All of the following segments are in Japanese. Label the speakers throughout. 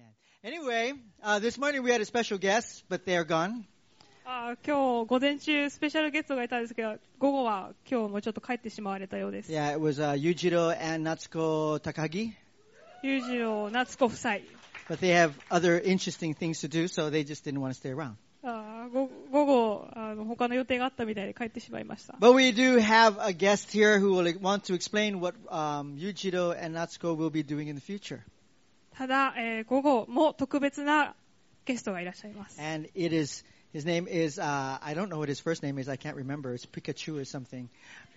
Speaker 1: Anyway, this morning we had a special guest, but they are gone.
Speaker 2: 今日午前中スペシャルゲストがいたんですけど、午後は今日もちょっと帰ってしまわれたようです。
Speaker 1: Yeah, it was Yujiro and Natsuko Takagi.
Speaker 2: 裕次郎夏子夫妻。
Speaker 1: But they have other interesting things to do, so they just didn't want to stay around.
Speaker 2: 午後他の予定があったみたいで帰ってしまいました。
Speaker 1: But we do have a guest here who will want to explain what Yujiro and Natsuko will be doing in the future.
Speaker 2: ただ、午後も特別なゲストがいらっしゃいます。
Speaker 1: And his name is, I don't know what his first name is, I can't remember, it's Pikachu or something.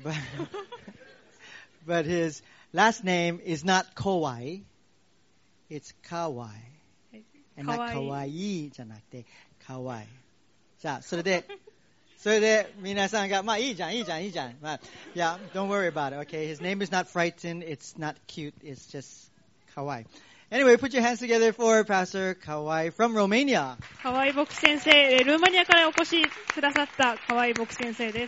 Speaker 1: But his last name is not Kowai, it's Kawai. And not Kawaii じゃなくて、Kawai. じゃあ、それで、皆さんが、まあいいじゃん。まあ、yeah, don't worry about it, okay? His name is not frightened, it's not cute, it's just Kawai. Anyway, put your hands together for Pastor Kawai from Romania.
Speaker 2: 河合牧師先生、ルーマニアからお越しくださった河合牧師先生です。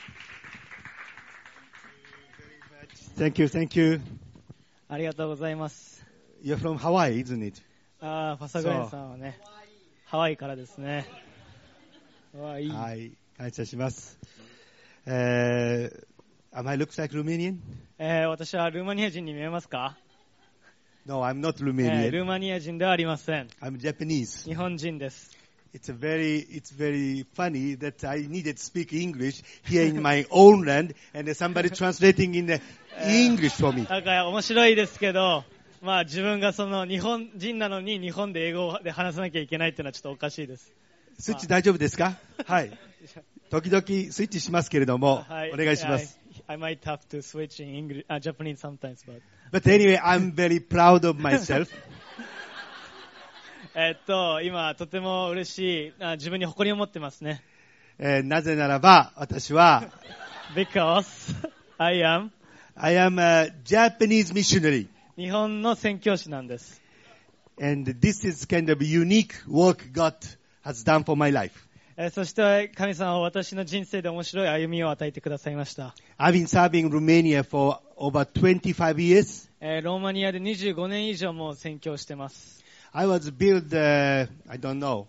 Speaker 3: Thank you.
Speaker 4: ありがとうございます。
Speaker 3: You're from Hawaii, isn't it?
Speaker 4: パサグレンさんはね、ハワイからですね。
Speaker 3: はい、感謝します。Am I looks like Romanian?
Speaker 4: 私はルーマニア人に見えますか？
Speaker 3: No, I'm not Romanian.
Speaker 4: ルーマニア人ではありません。
Speaker 3: I'm Japanese.
Speaker 4: 日本人です。
Speaker 3: It's very funny that I needed to speak English here in my own land and somebody translating in the English for me.
Speaker 4: なんか面白いですけど、まあ自分がその日本人なのに日本で英語で話さなきゃいけないっていうのはちょっとおかしいです。
Speaker 3: スイッチ大丈夫ですか？はい。時々スイッチしますけれども、はい、お願いします。
Speaker 4: I might have to switch in English, Japanese sometimes,
Speaker 3: but anyway, I'm very proud of myself.
Speaker 4: 今とても嬉しい、自分に誇りを持ってますね。
Speaker 3: なぜならば私は
Speaker 4: Because I am
Speaker 3: a Japanese missionary.
Speaker 4: 日本の宣教師なんです。
Speaker 3: And this is kind of unique work God has done for my life.
Speaker 4: そして神様は私の人生で面白い歩みを与えてくださいました。
Speaker 3: I've been serving Romania for over 25 years.
Speaker 4: ローマニアで25年以上も宣教してます。
Speaker 3: I was built, I don't know,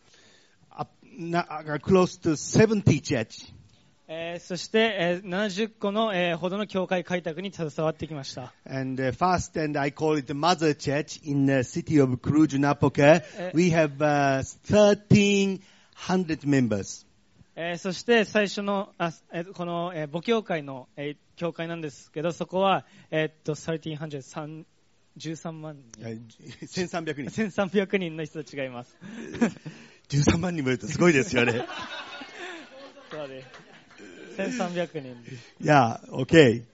Speaker 3: close to 70 church.
Speaker 4: そして、70個の、ほどの教会開拓に携わってきました。
Speaker 3: And first, and I call it the mother church in the city of Cluj-Napoca. We have 1300 members.
Speaker 4: そして最初のこの、母教会の、教会なんですけど、そこは、1300 13万人。1300人の人たちがいます。
Speaker 3: 13万人もいるとすごいですよね。
Speaker 4: そうです。1300人。
Speaker 3: Yeah, okay.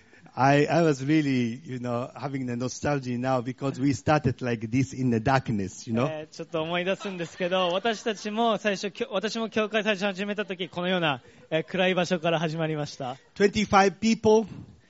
Speaker 3: I was really, having the nostalgia now because we started like this in the darkness,
Speaker 4: ちょっと思い出すんですけど、私も教会最初始めた時このような、暗い場所から始まりました。
Speaker 3: 25 people.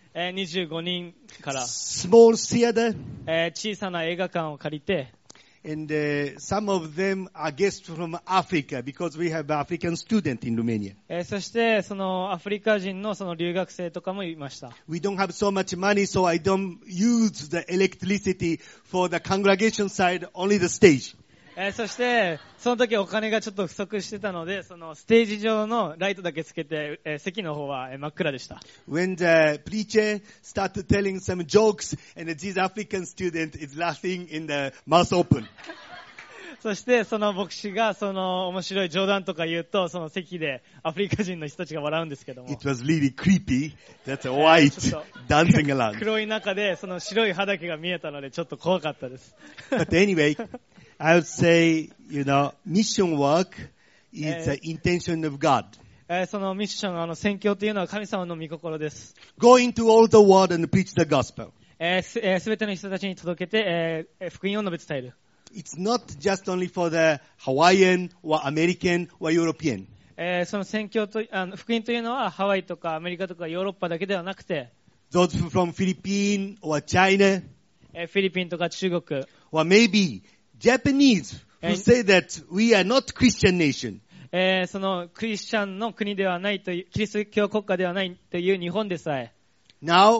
Speaker 4: 25人から、
Speaker 3: small theater.
Speaker 4: 小さな映画館を借りて、
Speaker 3: And some of them are guests from Africa because we have African students in Romania.
Speaker 4: そしてそのアフリカ人のその留学生とかもいました。
Speaker 3: We don't have so much money, so I don't use the electricity for the congregation side, only the stage.
Speaker 4: そしてその時お金がちょっと不足してたので、そのステージ上のライトだけつけて、席の方は真っ暗でした。
Speaker 3: When the preacher started telling some jokes and this African student is laughing in the mouth open.
Speaker 4: そしてその牧師がその面白い冗談とか言うと、その席でアフリカ人の人たちが笑うんですけども。
Speaker 3: It was really creepy. That's a white dancing around.
Speaker 4: 黒い中でその白い歯だけが見えたのでちょっと怖かったです。
Speaker 3: But anyway, I would say, mission work is the intention of God.
Speaker 4: そのミッション、宣教というのは神様の御心です。
Speaker 3: Go into all the world and preach the gospel.
Speaker 4: すべての人たちに届けて、福音を述べ伝える。
Speaker 3: It's not just only for the Hawaiian or American or European.
Speaker 4: その宣教と福音というのはハワイとかアメリカとかヨーロッパだけではなくて、
Speaker 3: those from Philippines or China,
Speaker 4: フィリピンとか中国、
Speaker 3: or maybe Japanese who say that we are not Christian nation.
Speaker 4: そのクリスチャンの国ではないという、キリスト教国家ではないという日本でさえ。
Speaker 3: Now,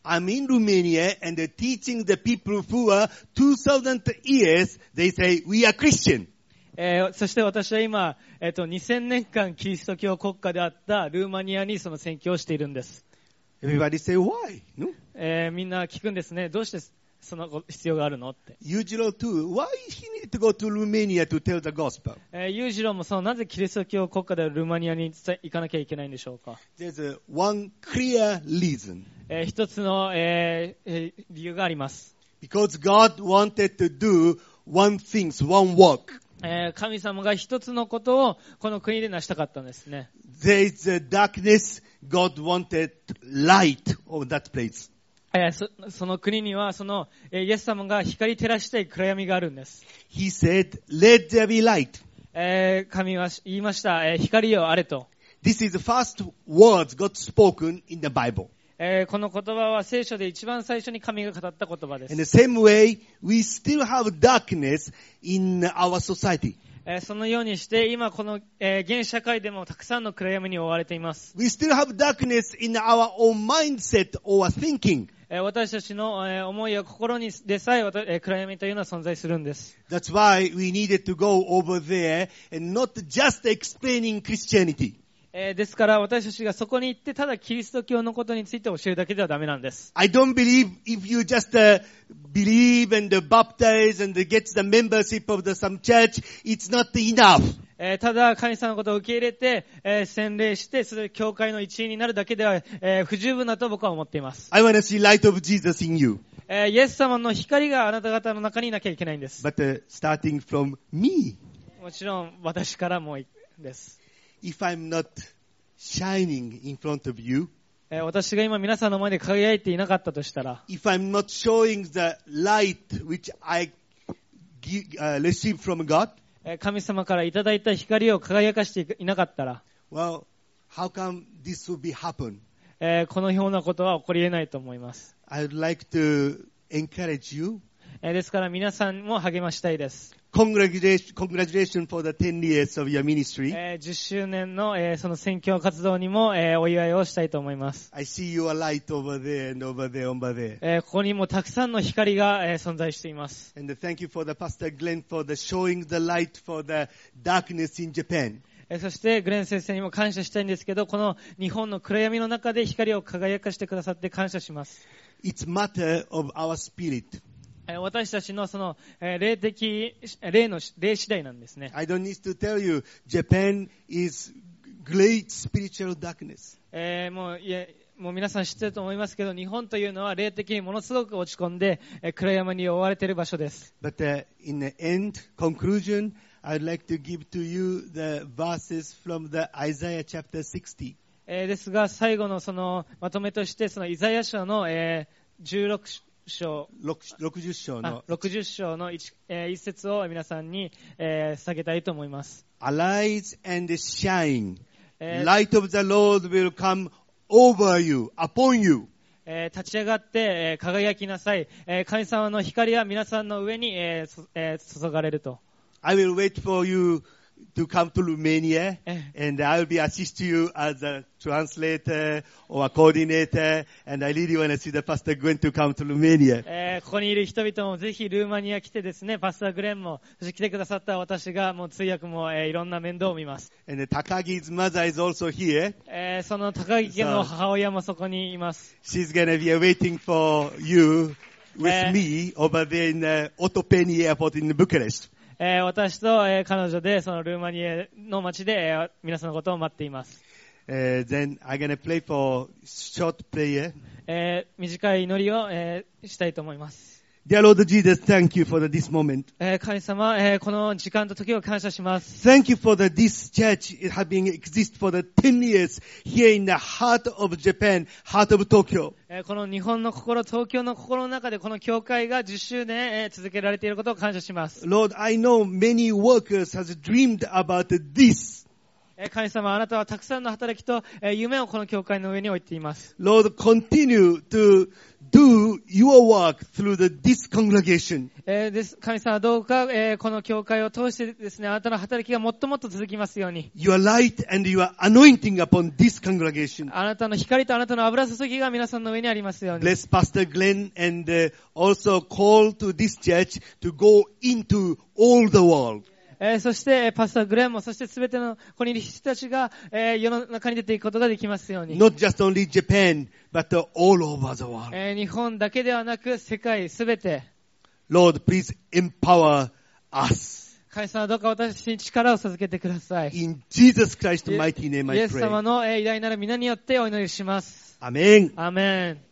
Speaker 3: I'm in Romania and teaching the people who are 2,000 years, they say, we are Christian.
Speaker 4: そして私は今、2000年間キリスト教国家であったルーマニアにその宣教をしているんです。
Speaker 3: Everybody say, why? No?
Speaker 4: みんな聞くんですね。どうしてその必要があるのって。
Speaker 3: 裕次郎 too. Why he need to go to Romania to tell the gospel?
Speaker 4: 裕次郎もなぜキリスト教国家であるルーマニアに行かなきゃいけないんでしょうか。
Speaker 3: There's one clear reason.
Speaker 4: 一つの、理由があります。
Speaker 3: Because God wanted to do one thing, one work.
Speaker 4: 神様が一つのことをこの国で成したかったんですね。
Speaker 3: There is a darkness. God wanted light of that place.
Speaker 4: その国にはイエス様が光照らしたい暗闇があるんです。
Speaker 3: He said, "Let there be light."
Speaker 4: 神は言いました、光よあれと。
Speaker 3: This is the first words God spoken in the Bible.
Speaker 4: この言葉は聖書で一番最初に神が語った言葉です。
Speaker 3: In the same way, we still have darkness in our society.
Speaker 4: そのようにして今この、現社会でもたくさんの暗闇に覆われています。
Speaker 3: We still have darkness in our own mindset or thinking.
Speaker 4: 私たちの、思いや心にでさえ、暗闇というのは存在するんです。
Speaker 3: That's why we needed to go over there and not just explaining Christianity.
Speaker 4: ですから私たちがそこに行ってただキリスト教のことについて教えるだけではダメなんです。
Speaker 3: I don't believe if you just believe and baptize and get the membership of some church, it's not enough.
Speaker 4: ただ神様のことを受け入れて、洗礼してそれで教会の一員になるだけでは、不十分だと僕は思っています。
Speaker 3: I want to see light of Jesus in you.
Speaker 4: イエス様の光があなた方の中にいなきゃいけないんです。
Speaker 3: But starting from me.
Speaker 4: もちろん私からもです。
Speaker 3: If I'm not shining in front of you,
Speaker 4: 私が今皆さんの前で輝いていなかったとしたら、
Speaker 3: if I'm not showing the light which I receive from God,
Speaker 4: 神様からいただいた光を輝かしていなかったら、
Speaker 3: well, how come this would be happen?
Speaker 4: このようなことは起こり得ないと思います。
Speaker 3: I would like to encourage you.
Speaker 4: ですから皆さんも励ましたいです。
Speaker 3: Congratulations for the 10 years of your ministry.
Speaker 4: 10周年の、その宣教活動にも、お祝いをしたいと思います。
Speaker 3: I see your light over there and over there, over there.
Speaker 4: ここにもたくさんの光が、存在しています。
Speaker 3: And thank you for the Pastor Glenn for the showing the light for the darkness in Japan.
Speaker 4: そしてグレン先生にも感謝したいんですけど、この日本の暗闇の中で光を輝かしてくださって感謝します。
Speaker 3: It's matter of our spirit.
Speaker 4: 私たちのその霊次第なんですね。
Speaker 3: I don't need to tell you, Japan is great spiritual darkness.
Speaker 4: もう皆さん知ってると思いますけど、日本というのは霊的にものすごく落ち込んで、暗闇に覆われている場所です。
Speaker 3: But in the end, conclusion, I'd like to give to you the verses from the Isaiah chapter 60.
Speaker 4: ですが最後のそのまとめとしてそのイザヤ書の16章
Speaker 3: 60章の
Speaker 4: 一節を皆さんに捧げたいと思います。
Speaker 3: Arise and shine. Light of the Lord will come over you, upon you.
Speaker 4: 立ち上がって輝きなさい。神様の光は皆さんの上に注がれると。
Speaker 3: I will wait for you to come to Romania, and I will be assist you as a translator or a coordinator, and I really want to see the Pastor Glenn to come to Romania.
Speaker 4: ここにいる人々もぜひルーマニア来てですね、パスタグレンも、そして来てくださった私がもう通訳も、いろんな面倒を見ます。
Speaker 3: And Takagi's mother is also here.
Speaker 4: その高木家の母親もそこにいます。
Speaker 3: She's gonna be waiting for you with me over there in Otopeni Airport in Bucharest.
Speaker 4: 私と、彼女でそのルーマニアの街で、皆さんのことを待っています。
Speaker 3: Then I'm gonna play for short prayer.
Speaker 4: 短い祈りを、したいと思います。
Speaker 3: Dear Lord Jesus, thank you for this moment.
Speaker 4: 神様、この時間と時を感謝します。
Speaker 3: Thank you for this church having exist for the 10 years here in the heart of Japan, heart of Tokyo.
Speaker 4: この日本の心、東京の心の中でこの教会が10周年、続けられていることを感謝します。
Speaker 3: Lord, I know many workers has dreamed about this.
Speaker 4: 神様、あなたはたくさんの働きと夢をこの教会の上に置いています。
Speaker 3: Lord, continue to do your work through this congregation.
Speaker 4: 神様、どうか、この教会を通してですね、あなたの働きがもっともっと続きますように。
Speaker 3: Your light and your anointing upon this congregation.
Speaker 4: あなたの光とあなたの油注ぎが皆さんの上にありますように。
Speaker 3: Bless Pastor Glenn and also call to this church to go into all the world.
Speaker 4: そして、パスター・グレンも、そしてすべてのここにいる人たちが、世の中に出ていくことができますように。
Speaker 3: Not just only Japan, but all over the world.
Speaker 4: 日本だけではなく、世界すべて。
Speaker 3: Lord, please empower us.
Speaker 4: 神様、どうか私に力を授けてください。
Speaker 3: In Jesus Christ's mighty name
Speaker 4: イ
Speaker 3: I
Speaker 4: エス様
Speaker 3: pray.
Speaker 4: の偉大なる皆によってお祈りします。
Speaker 3: Amen.
Speaker 4: アーメン。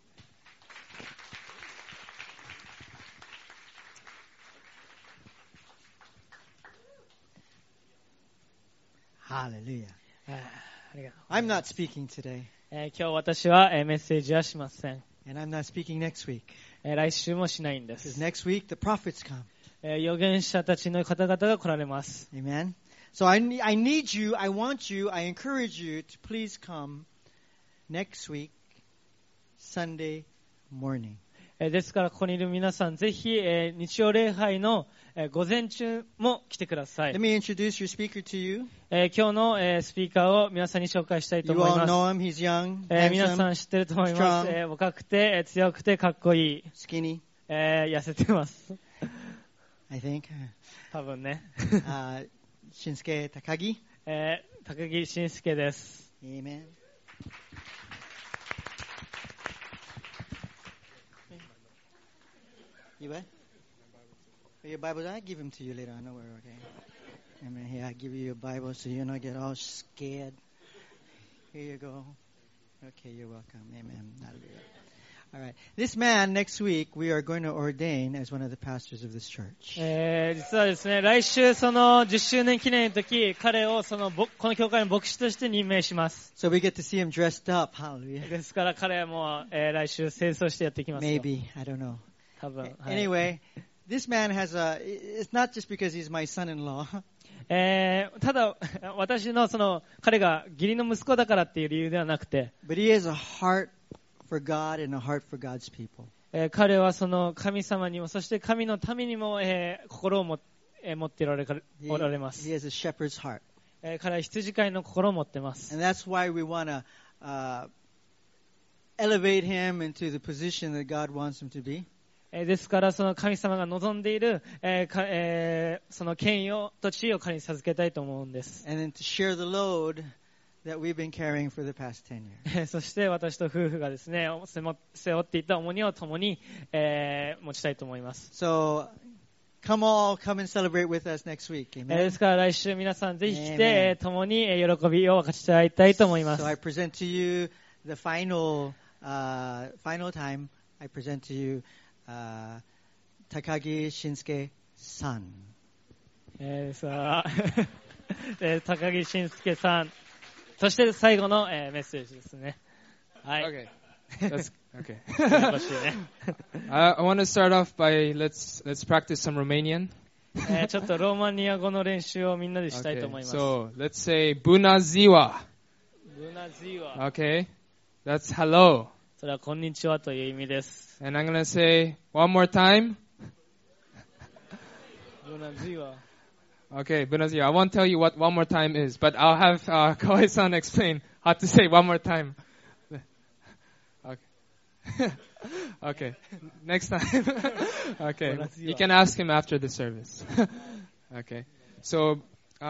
Speaker 1: Hallelujah.
Speaker 4: ありがとう。
Speaker 1: I'm not speaking today,
Speaker 4: 今日私はメッセージはしません。
Speaker 1: and I'm not speaking next week.
Speaker 4: 来週もしないんで
Speaker 1: Because
Speaker 4: す。
Speaker 1: next week the prophets come.
Speaker 4: 預言者たちの方々が来られます。
Speaker 1: Amen. So I need you, I want you, I encourage you to please come next week, Sunday morning.
Speaker 4: ですからここにいる皆さん、ぜひ日曜礼拝の午前中も来てください。
Speaker 1: Let me introduce your speaker to you.
Speaker 4: 今日のスピーカーを皆さんに紹介したいと
Speaker 1: You
Speaker 4: 思い
Speaker 1: all
Speaker 4: ます
Speaker 1: know him. He's young,
Speaker 4: 皆さん
Speaker 1: handsome,
Speaker 4: 知ってると思います
Speaker 1: strong.
Speaker 4: 若くて強くてかっこいい、
Speaker 1: skinny,
Speaker 4: 痩せてます
Speaker 1: I think.
Speaker 4: 多分ね
Speaker 1: Shinsuke Takagi.
Speaker 4: 高木慎介です。
Speaker 1: Amen. You what? Your Bibles? I give them to you later. I know where. Okay. Amen. Here, I give you your Bible so you don't get all scared. Here you go. Okay, you're welcome. Amen. Hallelujah. All right. This man, next week, we are going to ordain as one of the pastors of this church.
Speaker 4: 実はですね、来週その10周年記念の時、彼をこの教会の牧師として任命します。
Speaker 1: So we get to see him dressed up. Hallelujah.
Speaker 4: ですから彼も、来週清掃してやってきますよ。
Speaker 1: Maybe. I don't know.
Speaker 4: 多分。はい、
Speaker 1: Anyway, this man has it's not just because he's my son-in-law.
Speaker 4: ただ、私の彼が義理の息子だからっていう理由ではなくて、
Speaker 1: But he has a heart for God and a heart for God's people.
Speaker 4: 彼はその神様にも、そして神のためにも、心を持っておられます。
Speaker 1: He has a shepherd's heart.
Speaker 4: 彼は羊飼いの心を持ってます。
Speaker 1: And that's why we want to elevate him into the position that God wants him to be.
Speaker 4: ですから、その神様が望んでいる、その権威と地位を彼に授けたいと思うんです。
Speaker 1: And then to share the load that we've been carrying for the past 10 years.
Speaker 4: そして私と夫婦がですね、背負っていた重荷を共に、持ちたいと思います。
Speaker 1: So, come and celebrate with us next week. Amen.
Speaker 4: ですから来週皆さんぜひ来て、共に喜びを分かち合いたいと思います。
Speaker 1: So I present to you the final time. I present to you Takagi Shinsuke-san.
Speaker 4: 高木慎介さん。そして最後の、メッセージですね。はい。
Speaker 5: Okay. Okay. I want to start off by let's practice some Romanian.
Speaker 4: ちょっとローマニア語の練習をみんなでしたいと思います。
Speaker 5: So let's say Bună ziua.
Speaker 4: Bună ziua.
Speaker 5: Okay. That's hello.
Speaker 4: それはこんにちはという意味です。
Speaker 5: And I'm going to say one more time.
Speaker 4: Bună ziua.
Speaker 5: Okay, Bună ziua. I won't tell you what one more time is, but I'll have Kawai-san explain how to say one more time. Okay. Okay. Next time. Okay. You can ask him after the service. Okay. So,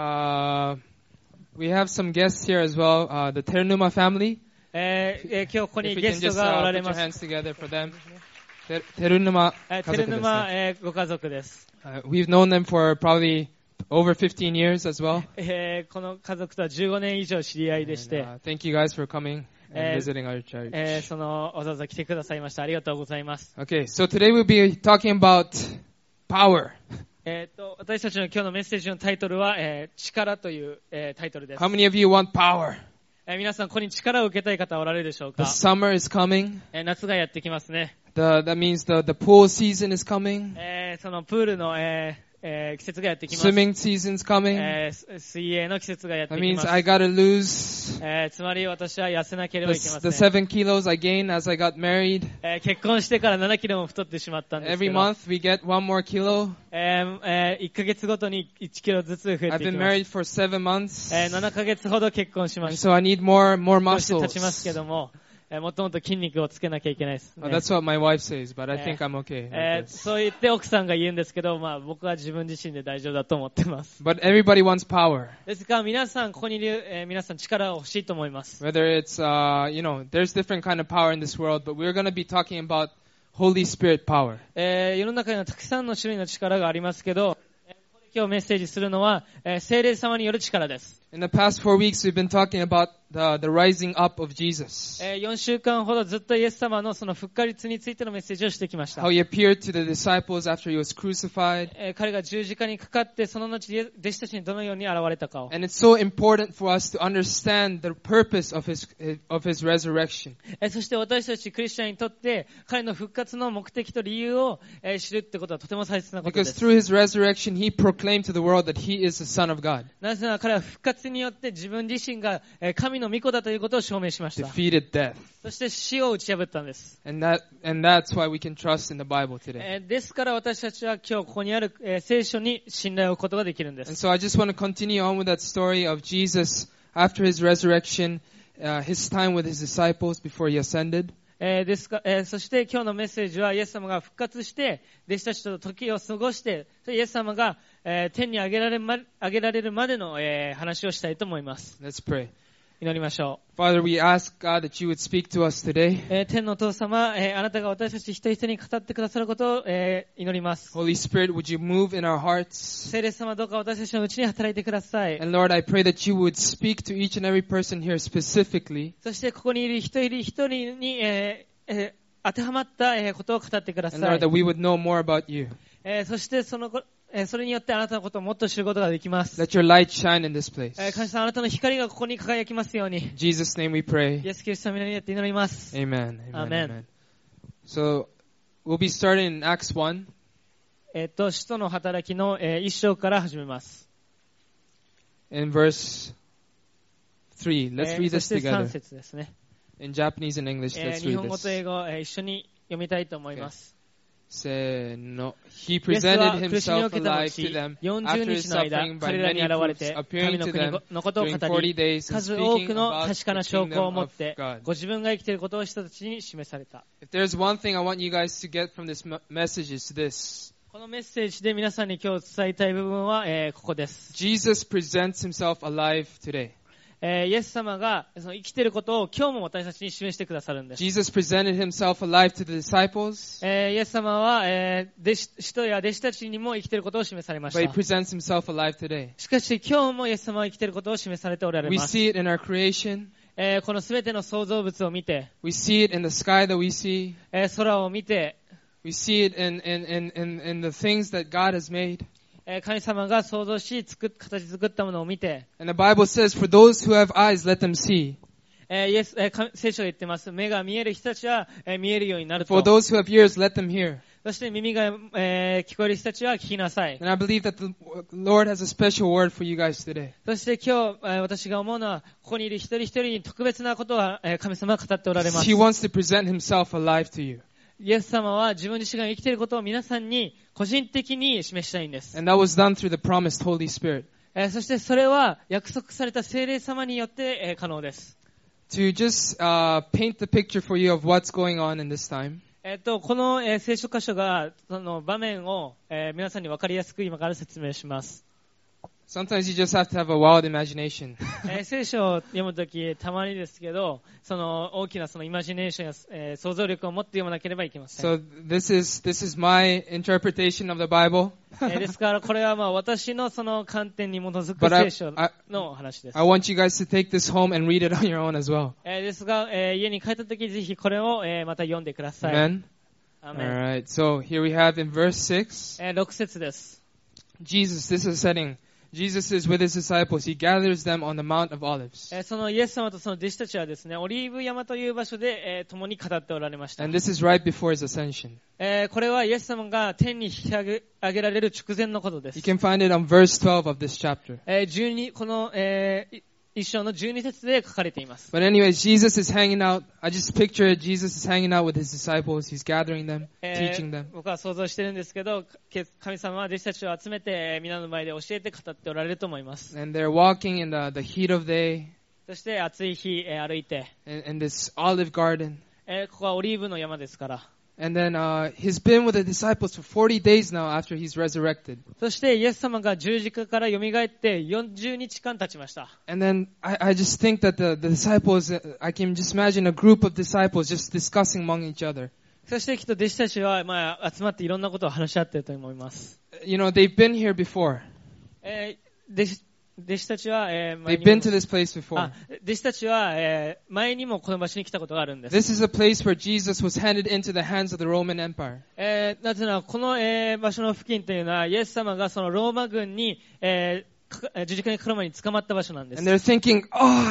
Speaker 5: we have some guests here as well. The Ternuma family.
Speaker 4: 今日ここに
Speaker 5: If we
Speaker 4: ゲ
Speaker 5: can
Speaker 4: スト
Speaker 5: just
Speaker 4: がおられ
Speaker 5: put
Speaker 4: ま
Speaker 5: your
Speaker 4: す。
Speaker 5: hands together for them. Ternuma
Speaker 4: テルヌマ、ご家族です。
Speaker 5: we've known them for probably over 15 years as well.
Speaker 4: この家族とは15年以上知り合いでして、
Speaker 5: Thank you guys for coming and visiting our church.
Speaker 4: わざわざ来てくださいました。ありがとうございます。
Speaker 5: Okay, so today we'll be talking about power.
Speaker 4: 私たちの今日のメッセージのタイトルは、力という、タイトルです。
Speaker 5: How many of you want power?
Speaker 4: 皆さん、ここに力を受けたい方はおられるでしょう
Speaker 5: The
Speaker 4: か？
Speaker 5: summer is coming.
Speaker 4: 夏がやってきますね。
Speaker 5: That means the pool season is coming.
Speaker 4: そのプールの、 季節がやってきます。
Speaker 5: Swimming season's coming.
Speaker 4: 水泳の季節がやって
Speaker 5: That
Speaker 4: きます。
Speaker 5: means I gotta lose
Speaker 4: つまり私は痩せなければいけま
Speaker 5: the
Speaker 4: せん。
Speaker 5: 7 kilos I gained as I got married.
Speaker 4: 結婚してから7キロも太ってしまったんですけ
Speaker 5: Every
Speaker 4: ど、
Speaker 5: month we get 1 more kilo.
Speaker 4: 1ヶ月ごとに1キロずつ増えてい
Speaker 5: I've
Speaker 4: き
Speaker 5: been
Speaker 4: ます。
Speaker 5: married for 7 months.
Speaker 4: 7ヶ月ほど結婚しま
Speaker 5: And
Speaker 4: した。
Speaker 5: so I need more
Speaker 4: そして経ちますけ
Speaker 5: muscles.
Speaker 4: ども、もっともっと筋肉をつけなきゃいけないですね。
Speaker 5: That's what my wife says, but I think I'm okay. Like this.
Speaker 4: そう言って奥さんが言うんですけど、僕は自分自身で大丈夫だと思ってます。
Speaker 5: But everybody wants power.
Speaker 4: ですから皆さん、ここにいる、皆さん力を欲しいと思います。
Speaker 5: Whether it's, there's different kind of power in this world, but we're going to be talking about Holy Spirit power.
Speaker 4: 世の中にはたくさんの種類の力がありますけど、今日メッセージするのは、聖霊様による力です。
Speaker 5: In the past 4 weeks, we've been talking about the rising up of Jesus.
Speaker 4: 4週間ほどずっとイエス様のその復活についてのメッセージをしてきました。
Speaker 5: How he appeared to the disciples after he was crucified.
Speaker 4: 彼が十字架にかかって、その後弟子たちにどのように現れたかを。
Speaker 5: And it's so important for us to understand the purpose of his resurrection.
Speaker 4: そして私たちクリスチャンにとって彼の復活の目的と理由を知るってことはとても大切なことで
Speaker 5: Because
Speaker 4: す。
Speaker 5: through his resurrection, he proclaimed to the world that he is the Son of God.
Speaker 4: なぜなら彼は復活によって自分自身が神の御子だということを証明しました。
Speaker 5: Defeated death.
Speaker 4: そして死を打ち破ったんです。
Speaker 5: And that's why we can trust in the Bible today.
Speaker 4: ですから私たちは今日ここにある聖書に信頼を置くことができるんで
Speaker 5: And
Speaker 4: す。
Speaker 5: so I just want to continue on with that story of Jesus after his resurrection, his time with his disciples before he ascended.
Speaker 4: そして今日のメッセージはイエス様が復活して弟子たちと時を過ごしてイエス様が天に上げられるまでの話をしたいと思います。
Speaker 5: Let's pray.
Speaker 4: 祈りましょう。
Speaker 5: Father, we ask God that you would speak to us today.
Speaker 4: 天のお父様、あなたが私たち一人一人に語ってくださることを祈ります。
Speaker 5: Holy Spirit, would you move in our hearts?
Speaker 4: 聖霊様、どうか私たちのうちに働いてください。
Speaker 5: And Lord, I pray that you would speak to each and every person here specifically.
Speaker 4: そしてここにいる一人一人に、当てはまったことを語ってくだ
Speaker 5: And
Speaker 4: さ
Speaker 5: Lord,
Speaker 4: い。
Speaker 5: that we would know more about you.
Speaker 4: そしてそれによってあなたのことをもっと知ることができます。
Speaker 5: Let your light shine in this place.
Speaker 4: 神様、あなたの光がここに輝きますように。
Speaker 5: In Jesus' name we
Speaker 4: イ
Speaker 5: pray.
Speaker 4: エス・キリストの皆によって祈ります。
Speaker 5: Amen. Amen.
Speaker 4: Amen.
Speaker 5: Amen. So, we'll be starting in Acts 1.
Speaker 4: 使徒の働きの1章から始めます。
Speaker 5: In verse 3. Let's read
Speaker 4: そ
Speaker 5: this
Speaker 4: して3
Speaker 5: together.
Speaker 4: 節ですね。
Speaker 5: In Japanese and English, let's
Speaker 4: 日
Speaker 5: read
Speaker 4: 本語と英
Speaker 5: this.
Speaker 4: 語一緒に読みたいと思います。
Speaker 5: Say no. He
Speaker 4: イエスは
Speaker 5: presented
Speaker 4: 苦しみを
Speaker 5: himself
Speaker 4: 受けた
Speaker 5: alive
Speaker 4: 後
Speaker 5: to them
Speaker 4: 40
Speaker 5: after his
Speaker 4: 日の間
Speaker 5: suffering by
Speaker 4: 彼らに
Speaker 5: many
Speaker 4: 現れ
Speaker 5: proofs,
Speaker 4: て
Speaker 5: appearing
Speaker 4: 神の
Speaker 5: to
Speaker 4: 国
Speaker 5: them
Speaker 4: のことを語
Speaker 5: during 40
Speaker 4: り
Speaker 5: days and
Speaker 4: 数多
Speaker 5: speaking
Speaker 4: くの
Speaker 5: about
Speaker 4: 確かな
Speaker 5: the
Speaker 4: 証拠を
Speaker 5: kingdom
Speaker 4: 持っ
Speaker 5: of
Speaker 4: て
Speaker 5: God.
Speaker 4: ご自分が生きていることを人たちに示された。
Speaker 5: If there's one thing I want you guys to get from this message, is this.
Speaker 4: このメッセージで皆さんに今日伝えたい部分は、ここです。
Speaker 5: Jesus presents himself alive today.
Speaker 4: イエス様がその生きていることを今日も私たちに示してくださるんです。
Speaker 5: Jesus presented himself alive to the disciples,
Speaker 4: イエス様は、使徒や弟子たちにも生きていることを示されまし
Speaker 5: but he
Speaker 4: た。
Speaker 5: presents himself alive today.
Speaker 4: しかし今日もイエス様は生きていることを示されておられ
Speaker 5: We
Speaker 4: ます。
Speaker 5: see it in our creation.
Speaker 4: このすべての創造物を見て、
Speaker 5: We see it in the sky that we see.
Speaker 4: 空を見て、
Speaker 5: We see it in the things that God has made.
Speaker 4: 神様が創造し形作ったものを見て、
Speaker 5: And the Bible says, for those who have eyes, let them see.
Speaker 4: 聖書が言ってます。目が見える人たちは、見えるようになる
Speaker 5: For
Speaker 4: と。
Speaker 5: those who have ears, let them hear.
Speaker 4: そして耳が、聞こえる人たちは聞きなさい。
Speaker 5: And I believe that the Lord has a special word for you guys today.
Speaker 4: そして今日、私が思うのは、ここにいる一人一人に特別なことは、神様が語っておられます。
Speaker 5: He wants to present himself alive to you.
Speaker 4: イエス様は自分自身が生きていることを皆さんに個人的に示したいんです。
Speaker 5: And that was done through the promised Holy Spirit.
Speaker 4: そしてそれは約束された聖霊様によって、可能です。
Speaker 5: To just paint the picture for you of what's going on in this time.
Speaker 4: この、聖書箇所がその場面を、皆さんに分かりやすく今から説明します。
Speaker 5: Sometimes you just have to have a wild imagination.
Speaker 4: 聖書を読むときたまにですけど、その大きなそのイマジネーションや、想像力を持って読まなければいけません。
Speaker 5: So this is my interpretation of the Bible.
Speaker 4: ですからこれは私のその観点に基づく
Speaker 5: But
Speaker 4: 聖書の話です。
Speaker 5: I want you guys to take this home and read it on your own as well.
Speaker 4: ですが、家に帰ったときぜひこれを、また読んでください。
Speaker 5: Amen.
Speaker 4: ア
Speaker 5: All
Speaker 4: メン。
Speaker 5: right. So here we have in verse 6,
Speaker 4: 6節です。
Speaker 5: Jesus, this is setting Jesus is with his disciples. He gathers them on the Mount of Olives.
Speaker 4: そのイエス様とその弟子たちはですね、オリーブ山という場所で、共に語っておられました。
Speaker 5: And this is right before his ascension.
Speaker 4: これはイエス様が天に引き上げられる直前のことです。
Speaker 5: You can find it on verse 12 of this chapter.
Speaker 4: この、一章の12節で書かれています。
Speaker 5: But anyways, Jesus is hanging out. I just picture Jesus is hanging out with his disciples. He's gathering them, teaching them.
Speaker 4: 僕は想像してるんですけど、神様は弟子たちを集めて皆の前で教えて語っておられると思います。
Speaker 5: And they're walking in the heat of day
Speaker 4: そして暑い日、歩いて、
Speaker 5: in this olive garden.
Speaker 4: ここはオリーブの山ですから。
Speaker 5: And then he's been with the disciples for 40 days now after he's resurrected.
Speaker 4: そしてイエス様が十字架から蘇って40日間経ちました。
Speaker 5: And then I just think that the disciples, I can just imagine a group of disciples just discussing among each other.
Speaker 4: そしてきっと弟子たちは、集まっていろんなことを話し合っていると思います。
Speaker 5: You know, they've been here before.
Speaker 4: 弟子たちは、
Speaker 5: They've been to this place before.
Speaker 4: 弟子たちは、前にもこの場所に来たことがあるんです。
Speaker 5: This is a place where Jesus was handed into the hands of the Roman Empire.
Speaker 4: なぜならこの、場所の付近というのはイエス様がそのローマ軍に、十字架にかかる前に捕まった場所なんです。
Speaker 5: And they're thinking, oh,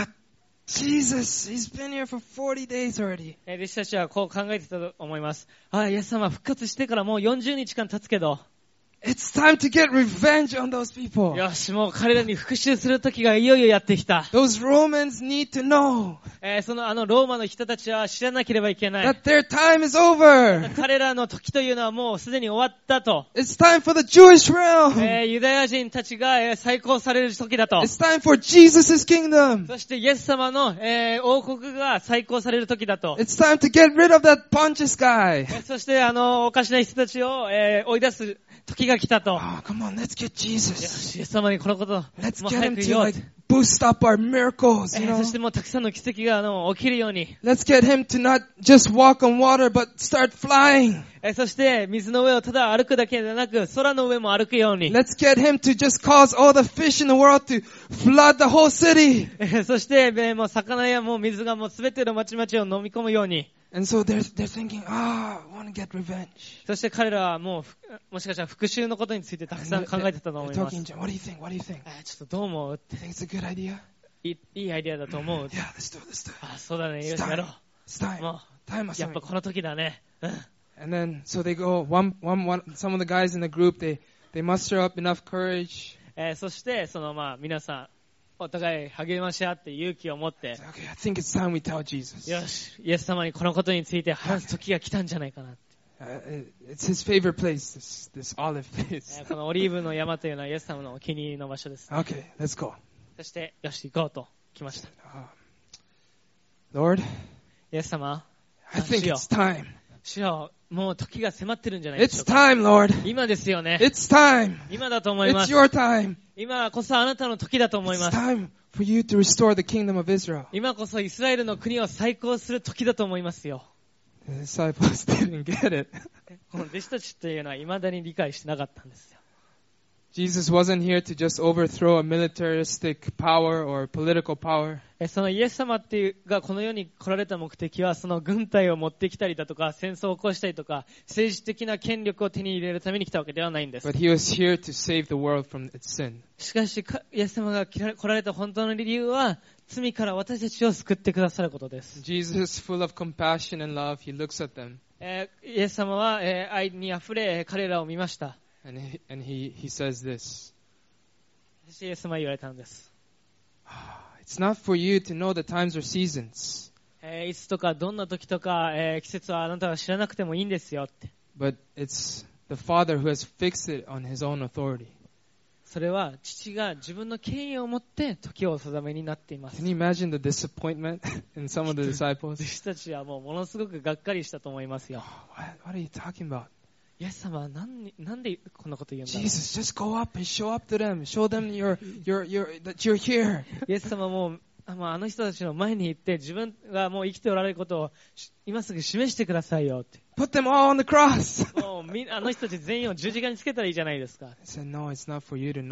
Speaker 5: Jesus, he's been here for 40 days already.
Speaker 4: 弟子たちはこう考えていたと思います。イエス様復活してからもう40日間経つけど、
Speaker 5: It's time to get revenge on those people.
Speaker 4: よし、もう彼らに復讐する時がいよいよやってきた。
Speaker 5: Those Romans need to know
Speaker 4: そのローマの人たちは知らなければいけない。
Speaker 5: that their time is over.
Speaker 4: 彼らの時というのはもうすでに終わったと。
Speaker 5: It's time for the Jewish realm.
Speaker 4: ユダヤ人たちが、再興される時だと。
Speaker 5: It's time for Jesus' kingdom.
Speaker 4: そしてイエス様の、王国が再興される時だと。
Speaker 5: It's time to get rid of that Pontius guy.
Speaker 4: そしておかしな人たちを、追い出す時が来たと。
Speaker 5: Oh, come on, let's get Jesus.
Speaker 4: よし、イエス様にこのこと、
Speaker 5: Let's
Speaker 4: もう
Speaker 5: get
Speaker 4: 早
Speaker 5: him
Speaker 4: く
Speaker 5: to
Speaker 4: 言おう。
Speaker 5: like boost up our miracles, you
Speaker 4: そ
Speaker 5: know.
Speaker 4: してもうたくさんの奇跡が起きるように。
Speaker 5: Let's get him to not just walk on water, but start flying.
Speaker 4: そして水の上をただ歩くだけでなく、空の上も歩くように。
Speaker 5: Let's get him to just cause all the fish in the world to flood the whole city.
Speaker 4: そして、もう魚やもう水がもうすべての町々を飲み込むように。
Speaker 5: And so they're thinking, I want to get revenge.
Speaker 4: そして彼らはもしかしたら復讐のことについてたくさん考えてたと思います。
Speaker 5: Talking, What do you think? What do you think?
Speaker 4: ちょっとどう思うって。
Speaker 5: Think it's a good idea?
Speaker 4: いいアイデアだと思う。
Speaker 5: Yeah, let's do it, let's do it.
Speaker 4: そうだね、よしやろう。
Speaker 5: It's time.
Speaker 4: もう、やっぱこの時だね。
Speaker 5: And then, so they go, some of the guys in the group, they muster up enough courage.
Speaker 4: そして、皆さん、お互い励まし合って勇気を持って、
Speaker 5: Okay, I think it's time we tell Jesus.
Speaker 4: よし、イエス様にこのことについて話す時が来たんじゃないかな。
Speaker 5: It's his favorite place, this olive place.
Speaker 4: このオリーブの山というのはイエス様のお気に入りの場所です。
Speaker 5: Okay, let's go.
Speaker 4: そして、よし、行こうと来ました。
Speaker 5: Lord,
Speaker 4: イエス様、
Speaker 5: I think it's time.
Speaker 4: 主よ、もう時が迫ってるんじゃないでしょう
Speaker 5: It's
Speaker 4: か。
Speaker 5: time, Lord.
Speaker 4: 今ですよね。
Speaker 5: It's time.
Speaker 4: 今だと思いま
Speaker 5: It's
Speaker 4: す。
Speaker 5: your time.
Speaker 4: 今こそあなたの時だと思い
Speaker 5: It's
Speaker 4: ます。
Speaker 5: time for you to restore the kingdom of Israel.
Speaker 4: 今こそイスラエルの国を再興する時だと思いますよ。
Speaker 5: The disciples didn't get it.
Speaker 4: この弟子たちというのは未だに理解してなかったんですよ。
Speaker 5: Jesus wasn't here to just overthrow a militaristic power or political power.
Speaker 4: そのイエス様がこの世に来られた目的は、その軍隊を持ってきたりだとか、戦争を起こしたりとか、政治的な権力を手に入れるために来たわけではないんです。
Speaker 5: But he was here to save the world from its sin.
Speaker 4: しかし、イエス様が来られた本当の理由は、罪から私たちを救ってくださることです。
Speaker 5: Jesus, full of compassion and love, he looks at them.
Speaker 4: イエス様は愛にあふれ彼らを見ました。
Speaker 5: And he says this.
Speaker 4: そしてイエス様は言われたんです。
Speaker 5: It's not for you to know the times or seasons.
Speaker 4: いつとかどんな時とか、季節はあなたが知らなくてもいいんですよって。
Speaker 5: But it's the Father who has fixed it on his own authority.
Speaker 4: それは父が自分の権威を持って時をお定めになっています。
Speaker 5: Can you imagine the disappointment in some of the disciples?
Speaker 4: 弟子たちはものすごくがっかりしたと思いますよ。
Speaker 5: What are you talking about?
Speaker 4: イエス様はなんでこんなこと言うんだろう。
Speaker 5: Jesus, just go up and show up to them. Show them that you're here.
Speaker 4: イエス様もあの人たちの前に行って自分がもう生きておられることを今すぐ示してくださいよって。
Speaker 5: Put them all on the cross.
Speaker 4: もうあの人たち全員を十字架につけたらいいじゃないですか。
Speaker 5: I said, no, it's not for you to know.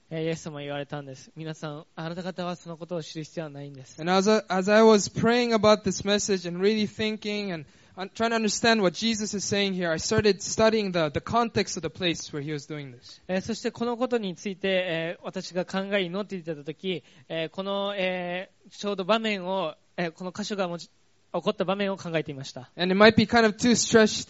Speaker 4: イエス様言われたんです。皆さん、あなた方はそのことを知る必要はないんです。
Speaker 5: And as I was praying about this message and really thinking and trying to understand what Jesus is saying here, I started studying the context of the place where he was doing this.
Speaker 4: そしてこのことについて、私が考え祈っていたとき、この、ちょうど場面を、この箇所が起こった場面を考えていました。
Speaker 5: And it might be kind of too stretched.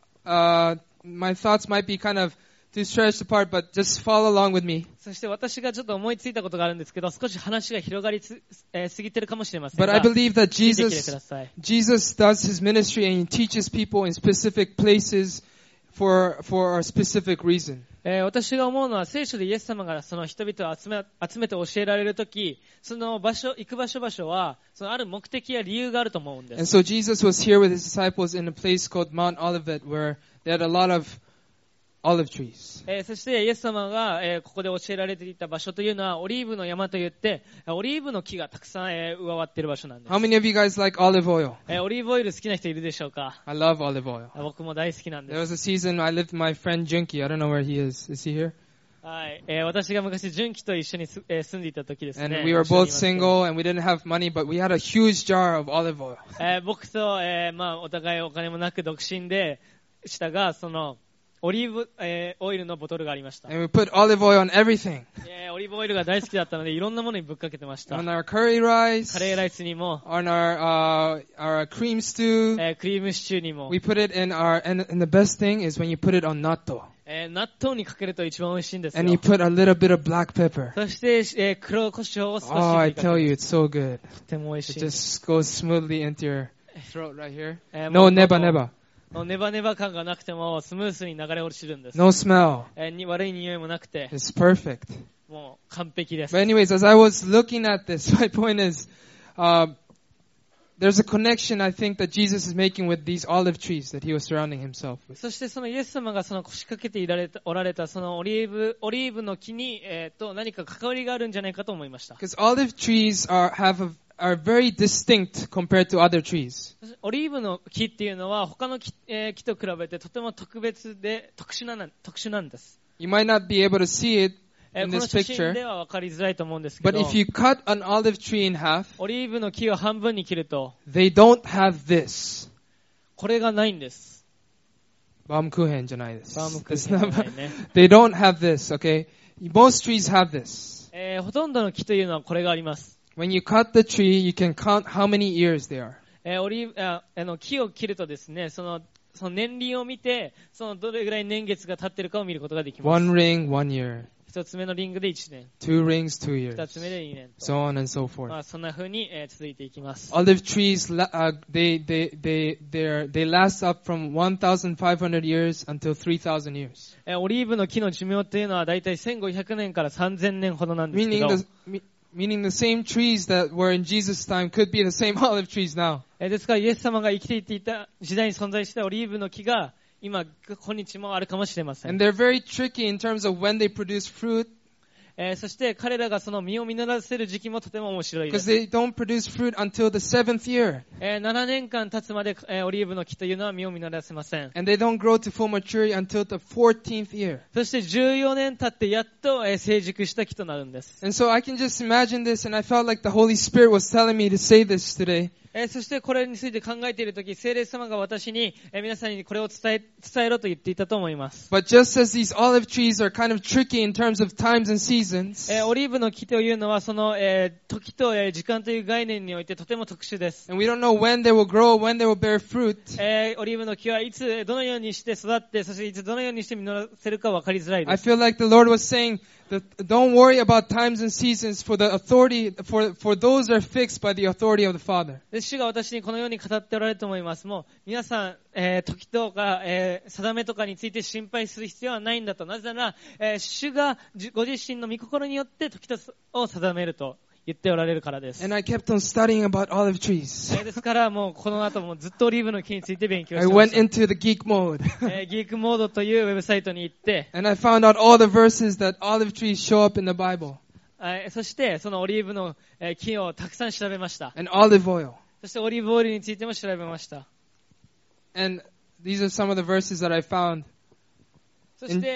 Speaker 5: My thoughts might be kind of too stretched apart, but just follow along with me.
Speaker 4: そして私がちょっと思いついたことがあるんですけど、少し話が広がりすぎてるかもしれませんが。
Speaker 5: But I believe that
Speaker 4: ついてきてください。
Speaker 5: Jesus does his ministry and he teaches people in specific places for a specific reason.
Speaker 4: 私が思うのは聖書でイエス様がその人々を集めて教えられるとき、その行く場所はそのある目的や理由があると思うんです。
Speaker 5: And so Jesus was here with his disciples in a place called Mount Olivet where they had a lot of olive trees.
Speaker 4: そしてイエス様が、ここで教えられていた場所というのはオリーブの山といってオリーブの木がたくさん、植わっている場所なんです。
Speaker 5: How many of you guys like olive oil?
Speaker 4: オリーブオイル好きな人いるでしょうか？
Speaker 5: I love olive oil.
Speaker 4: 僕も大好きなんで
Speaker 5: There
Speaker 4: す。
Speaker 5: was a season I lived with my friend Junkie. I don't know where he is. Is he here?
Speaker 4: はい、私が昔純喜と一緒に住んでいた時ですね。
Speaker 5: And we were both single and we didn't have money, but we had a huge jar of olive oil.
Speaker 4: 僕と、お互いお金もなく独身でしたが、そのオリーブ、オイルのボトルがありました。
Speaker 5: And we put olive oil on everything.
Speaker 4: オリーブオイルが大好きだったのでいろんなものにぶっかけてました。
Speaker 5: On our curry rice,
Speaker 4: カレーライスにも、
Speaker 5: on our cream stew.
Speaker 4: クリームシチューにも。
Speaker 5: We put it in and the best thing is when you put it on natto.
Speaker 4: 納豆にかけると一番美味しいんですよ。
Speaker 5: And you put a little bit of black pepper.
Speaker 4: そして、黒胡椒を少し
Speaker 5: Oh, I
Speaker 4: 振りかけ
Speaker 5: tell
Speaker 4: る
Speaker 5: you, it's so good.
Speaker 4: とても美味し
Speaker 5: It
Speaker 4: いです。
Speaker 5: just goes smoothly into your throat right here.
Speaker 4: も
Speaker 5: No
Speaker 4: う
Speaker 5: neba neba.
Speaker 4: ネバネバ感がなくてもスムースに流れ落ちるんです。
Speaker 5: No smell.
Speaker 4: 悪い匂いもなくて、
Speaker 5: It's perfect.
Speaker 4: もう完璧です。
Speaker 5: But anyways, as I was looking at this, my point is, there's a connection I think that Jesus is making with these olive trees that he was surrounding himself with.
Speaker 4: そしてそのイエス様がその腰掛けておられたそのオリーブの木に、と何か関わりがあるんじゃないかと思いました。
Speaker 5: Because olive trees are very distinct compared to other trees.
Speaker 4: オリーブの木っていうのは他の木と比べてとても特別で特殊なんです。
Speaker 5: You might not be able to see it
Speaker 4: こ
Speaker 5: in
Speaker 4: の
Speaker 5: this
Speaker 4: 写真
Speaker 5: picture,
Speaker 4: では分かりづらいと思うんですけ
Speaker 5: but
Speaker 4: ど、
Speaker 5: if you cut an olive tree in half,
Speaker 4: オリーブの木を半分に切ると
Speaker 5: they don't have this.
Speaker 4: これがないんです。
Speaker 5: Baumkuchen じゃないです。
Speaker 4: バームクーヘンじゃないね。
Speaker 5: They don't have this, okay? Most trees have this.
Speaker 4: ほとんどの木というのはこれがあります。
Speaker 5: When you cut the tree, you can count how many years they are.
Speaker 4: 木を切るとですね、その年輪を見て、そのどれぐらい年月が経っているかを見ることができます。
Speaker 5: One ring, 1 year.
Speaker 4: 一つ目のリングで1年、
Speaker 5: Two rings, 2 years.
Speaker 4: 二つ目で2年と、
Speaker 5: So on and so forth.
Speaker 4: そんな風に、続いていきます。
Speaker 5: Olive trees, they last up from 1,500 years until 3,000 years.
Speaker 4: オリーブの木の寿命というのはだいたい1500年から3000年ほどなんですけど、
Speaker 5: Meaning the same trees that were in Jesus' time could be the same olive trees now.
Speaker 4: ですからイエス様が生きていた時代に存在したオリーブの木が今今日もあるかもしれません。
Speaker 5: And they're very tricky in terms of when they produce fruit
Speaker 4: そして彼らがその実を実らせる時期もとても面白いで
Speaker 5: because
Speaker 4: す。
Speaker 5: they don't produce fruit until the 7th year.
Speaker 4: 7年間経つまで、オリーブの木というのは実を実らせません。
Speaker 5: And they don't grow to full maturity until the 14th yeyear.
Speaker 4: そして14年経ってやっと、成熟した木となるんです。
Speaker 5: And so I can just imagine this, and I felt like the Holy Spirit was telling me to say this today.
Speaker 4: そしてこれについて考えているとき、聖霊様が私に、皆さんにこれを伝えろと言っていたと思います。
Speaker 5: But just as these olive trees are kind of tricky in terms of times and seasons,
Speaker 4: オリーブの木というのはその、時と、時間という概念においてとても特殊です。
Speaker 5: and we don't know when they will grow, when they will bear fruit,
Speaker 4: オリーブの木はいつどのようにして育って、そしていつどのようにして実らせるか分かりづらいで
Speaker 5: I
Speaker 4: す。
Speaker 5: feel like the Lord was saying that don't worry about times and seasons for the authority, for those are fixed by the authority of the Father.
Speaker 4: 主が私にこのように語っておられると思います。もう皆さん、時とか、定めとかについて心配する必要はないんだと。なぜなら、主がご自身の御心によって時とを定めると言っておられるからです。
Speaker 5: And I kept on studying about olive trees.
Speaker 4: ですからもうこの後もずっとオリーブの木について勉強し
Speaker 5: I
Speaker 4: てま
Speaker 5: went
Speaker 4: した。
Speaker 5: into the geek mode.
Speaker 4: ギークモードというウェブサイトに行って、
Speaker 5: And I found out all the verses that olive trees show up in the Bible.
Speaker 4: そしてそのオリーブの木をたくさん調べました。
Speaker 5: And olive oil.
Speaker 4: そしてオリーブオイルについても調べました。
Speaker 5: And these are some of the verses that I found.
Speaker 4: そして、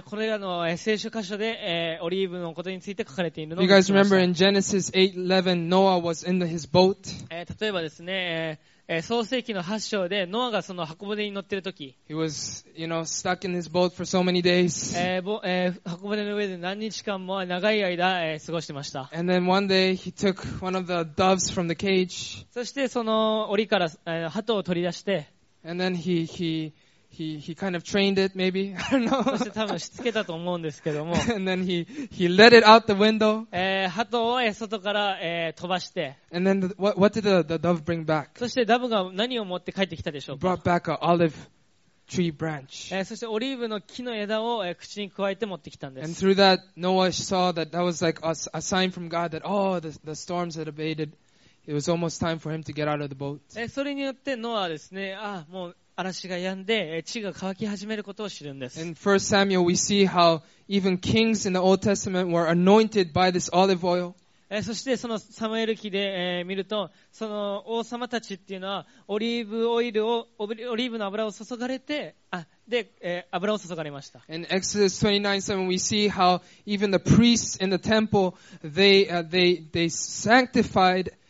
Speaker 4: これらの聖書箇所で、オリーブのことについて書かれているのを
Speaker 5: You
Speaker 4: 見
Speaker 5: guys
Speaker 4: つけました。
Speaker 5: remember in Genesis 8:11, Noah was in his boat.
Speaker 4: 例えばですね、創世記の8章でノアがその箱舟に乗っているとき、
Speaker 5: He was, stuck in his boat for so many days.
Speaker 4: 箱舟の上で何日間も長い間、過ごしてました。
Speaker 5: And then one day he took one of the doves from the cage.
Speaker 4: そしてその檻から、鳩を取り出して、
Speaker 5: And then he kind of trained it, maybe. I don't
Speaker 4: そし
Speaker 5: know.
Speaker 4: て多分しつけたと思うんですけども、
Speaker 5: And then he let it out the window.
Speaker 4: 鳩を外から、飛ばして、
Speaker 5: And then what did the dove bring back?
Speaker 4: そしてダブが何を持って帰ってきたでしょ
Speaker 5: He
Speaker 4: うか。
Speaker 5: brought back an olive tree branch.
Speaker 4: そしてオリーブの木の枝を、口に加えて持ってきたんで
Speaker 5: And
Speaker 4: す。
Speaker 5: through that, Noah saw that was like a sign from God that, the storms had abated. It was almost time for him to get out of the boat.
Speaker 4: それによってノアはですね、もう嵐が止んで、地が乾き始めることを知るんです。
Speaker 5: In 1 Samuel, we see how even kings in the Old Testament were anointed by this olive oil.
Speaker 4: そしてそのサムエル記で、見ると、その王様たちっていうのはオリーブの油を注がれて、油を注がれました。
Speaker 5: In Exodus 29:7, we see how even the priests in the temple, they sanctified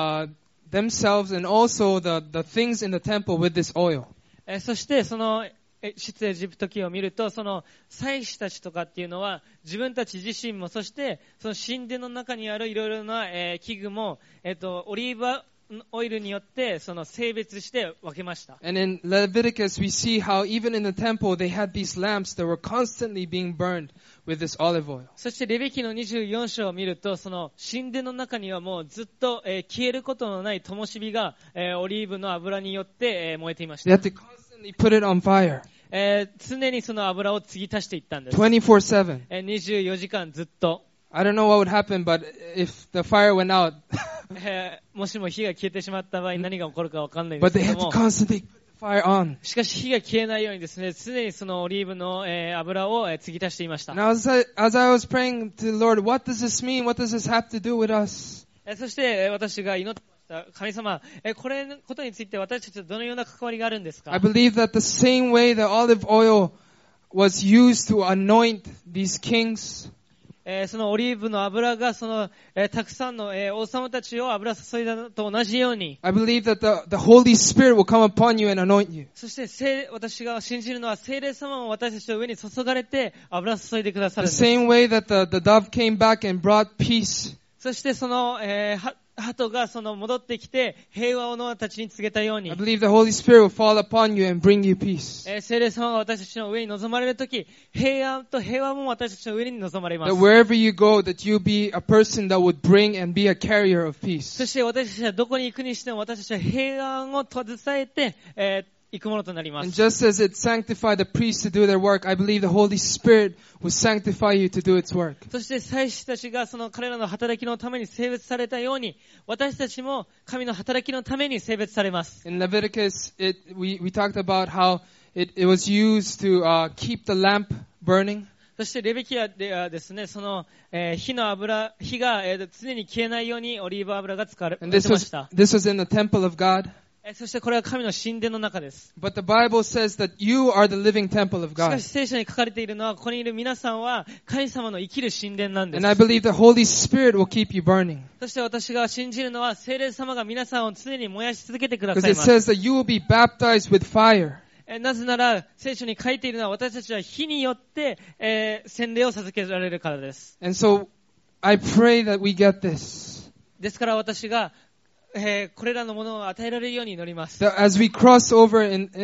Speaker 5: themselves and also the things in the temple with this oil.
Speaker 4: そしてその出エジプト記を見ると、その祭司たちとかっていうのは自分たち自身も、そしてその神殿の中にあるいろいろな、器具も、オリーブオイルによってその性別して分けました。
Speaker 5: And in Leviticus, we see how even in the temple, they had these lamps that were constantly being burned with this olive oil.
Speaker 4: そしてレビ記の24章を見ると、その神殿の中にはもうずっと、消えることのない灯火が、オリーブの油によって、燃えていまし
Speaker 5: They
Speaker 4: た。
Speaker 5: had to constantly put it on fire,
Speaker 4: 常にその油を継ぎ足していったんです。
Speaker 5: 24/7.
Speaker 4: 24時間ずっと。
Speaker 5: I don't know what would happen, but if the fire went out,
Speaker 4: もしも火が消えてしまった場合何が起こるかわかんないん
Speaker 5: but
Speaker 4: です
Speaker 5: they
Speaker 4: け
Speaker 5: had
Speaker 4: ど
Speaker 5: to
Speaker 4: も、
Speaker 5: constantly put the fire on.
Speaker 4: しかし火が消えないようにですね、常にそのオリーブの、油を、継ぎ足していました。
Speaker 5: And as I was praying to the Lord, what does this mean? What does this have to do with us?
Speaker 4: そして、私が祈ってました。神様、これのことについて私たちとどのような関わりがあるんですか？
Speaker 5: I believe that the same way the olive oil was used to anoint these kings,
Speaker 4: そのオリーブの油がその、たくさんの、王様たちを油注いだのと同じように、
Speaker 5: I believe that the Holy Spirit will come upon you and anoint you.
Speaker 4: そして私が信じるのは聖霊様も私たちの上に注がれて油注いでくださる
Speaker 5: The
Speaker 4: んです。
Speaker 5: same way that the dove came back and brought peace.
Speaker 4: そしてその、鳩がその戻ってきて平和をノアたちに告げたように、
Speaker 5: I believe the Holy Spirit will fall upon you and bring you peace.
Speaker 4: 聖霊様が私たちの上に臨まれるとき、平安と平和も私たちの上に臨まれます。
Speaker 5: That wherever you go, that you be a person that would bring and be a carrier of peace.
Speaker 4: そして私たちはどこに行くにしても私たちは平安を携えて、行くものとなりま
Speaker 5: And
Speaker 4: す。
Speaker 5: just as it sanctified the priests to do their work, I believe the Holy Spirit will sanctify you to do its work.
Speaker 4: そして祭司たちがその彼らの働きのために性別されたように、私たちも神の働きのために性別されます。
Speaker 5: In Leviticus, we talked about how it was used to keep the lamp burning.
Speaker 4: そしてレビキアではですね、その、火が、常に消えないようにオリーブ油が使われ
Speaker 5: And
Speaker 4: て
Speaker 5: this
Speaker 4: ました。
Speaker 5: was in the temple of God.
Speaker 4: そしてこれは神の神殿の中です。
Speaker 5: But the Bible says that you are the living temple of
Speaker 4: しか
Speaker 5: God.
Speaker 4: し聖書に書かれているのは、ここにいる皆さんは神様の生きる神殿なんで
Speaker 5: And I
Speaker 4: す。
Speaker 5: believe the Holy Spirit will keep you burning.
Speaker 4: そして私が信じるのは、聖霊様が皆さんを常に燃やし続けてくだ
Speaker 5: Because
Speaker 4: さい
Speaker 5: it
Speaker 4: ます。
Speaker 5: says that you will be baptized with fire.
Speaker 4: なぜなら、聖書に書いているのは、私たちは火によって、洗礼を授けられるからです。
Speaker 5: And so I pray that we get this.
Speaker 4: ですから私が、これらのものを与えられるように祈ります。
Speaker 5: That as we cross over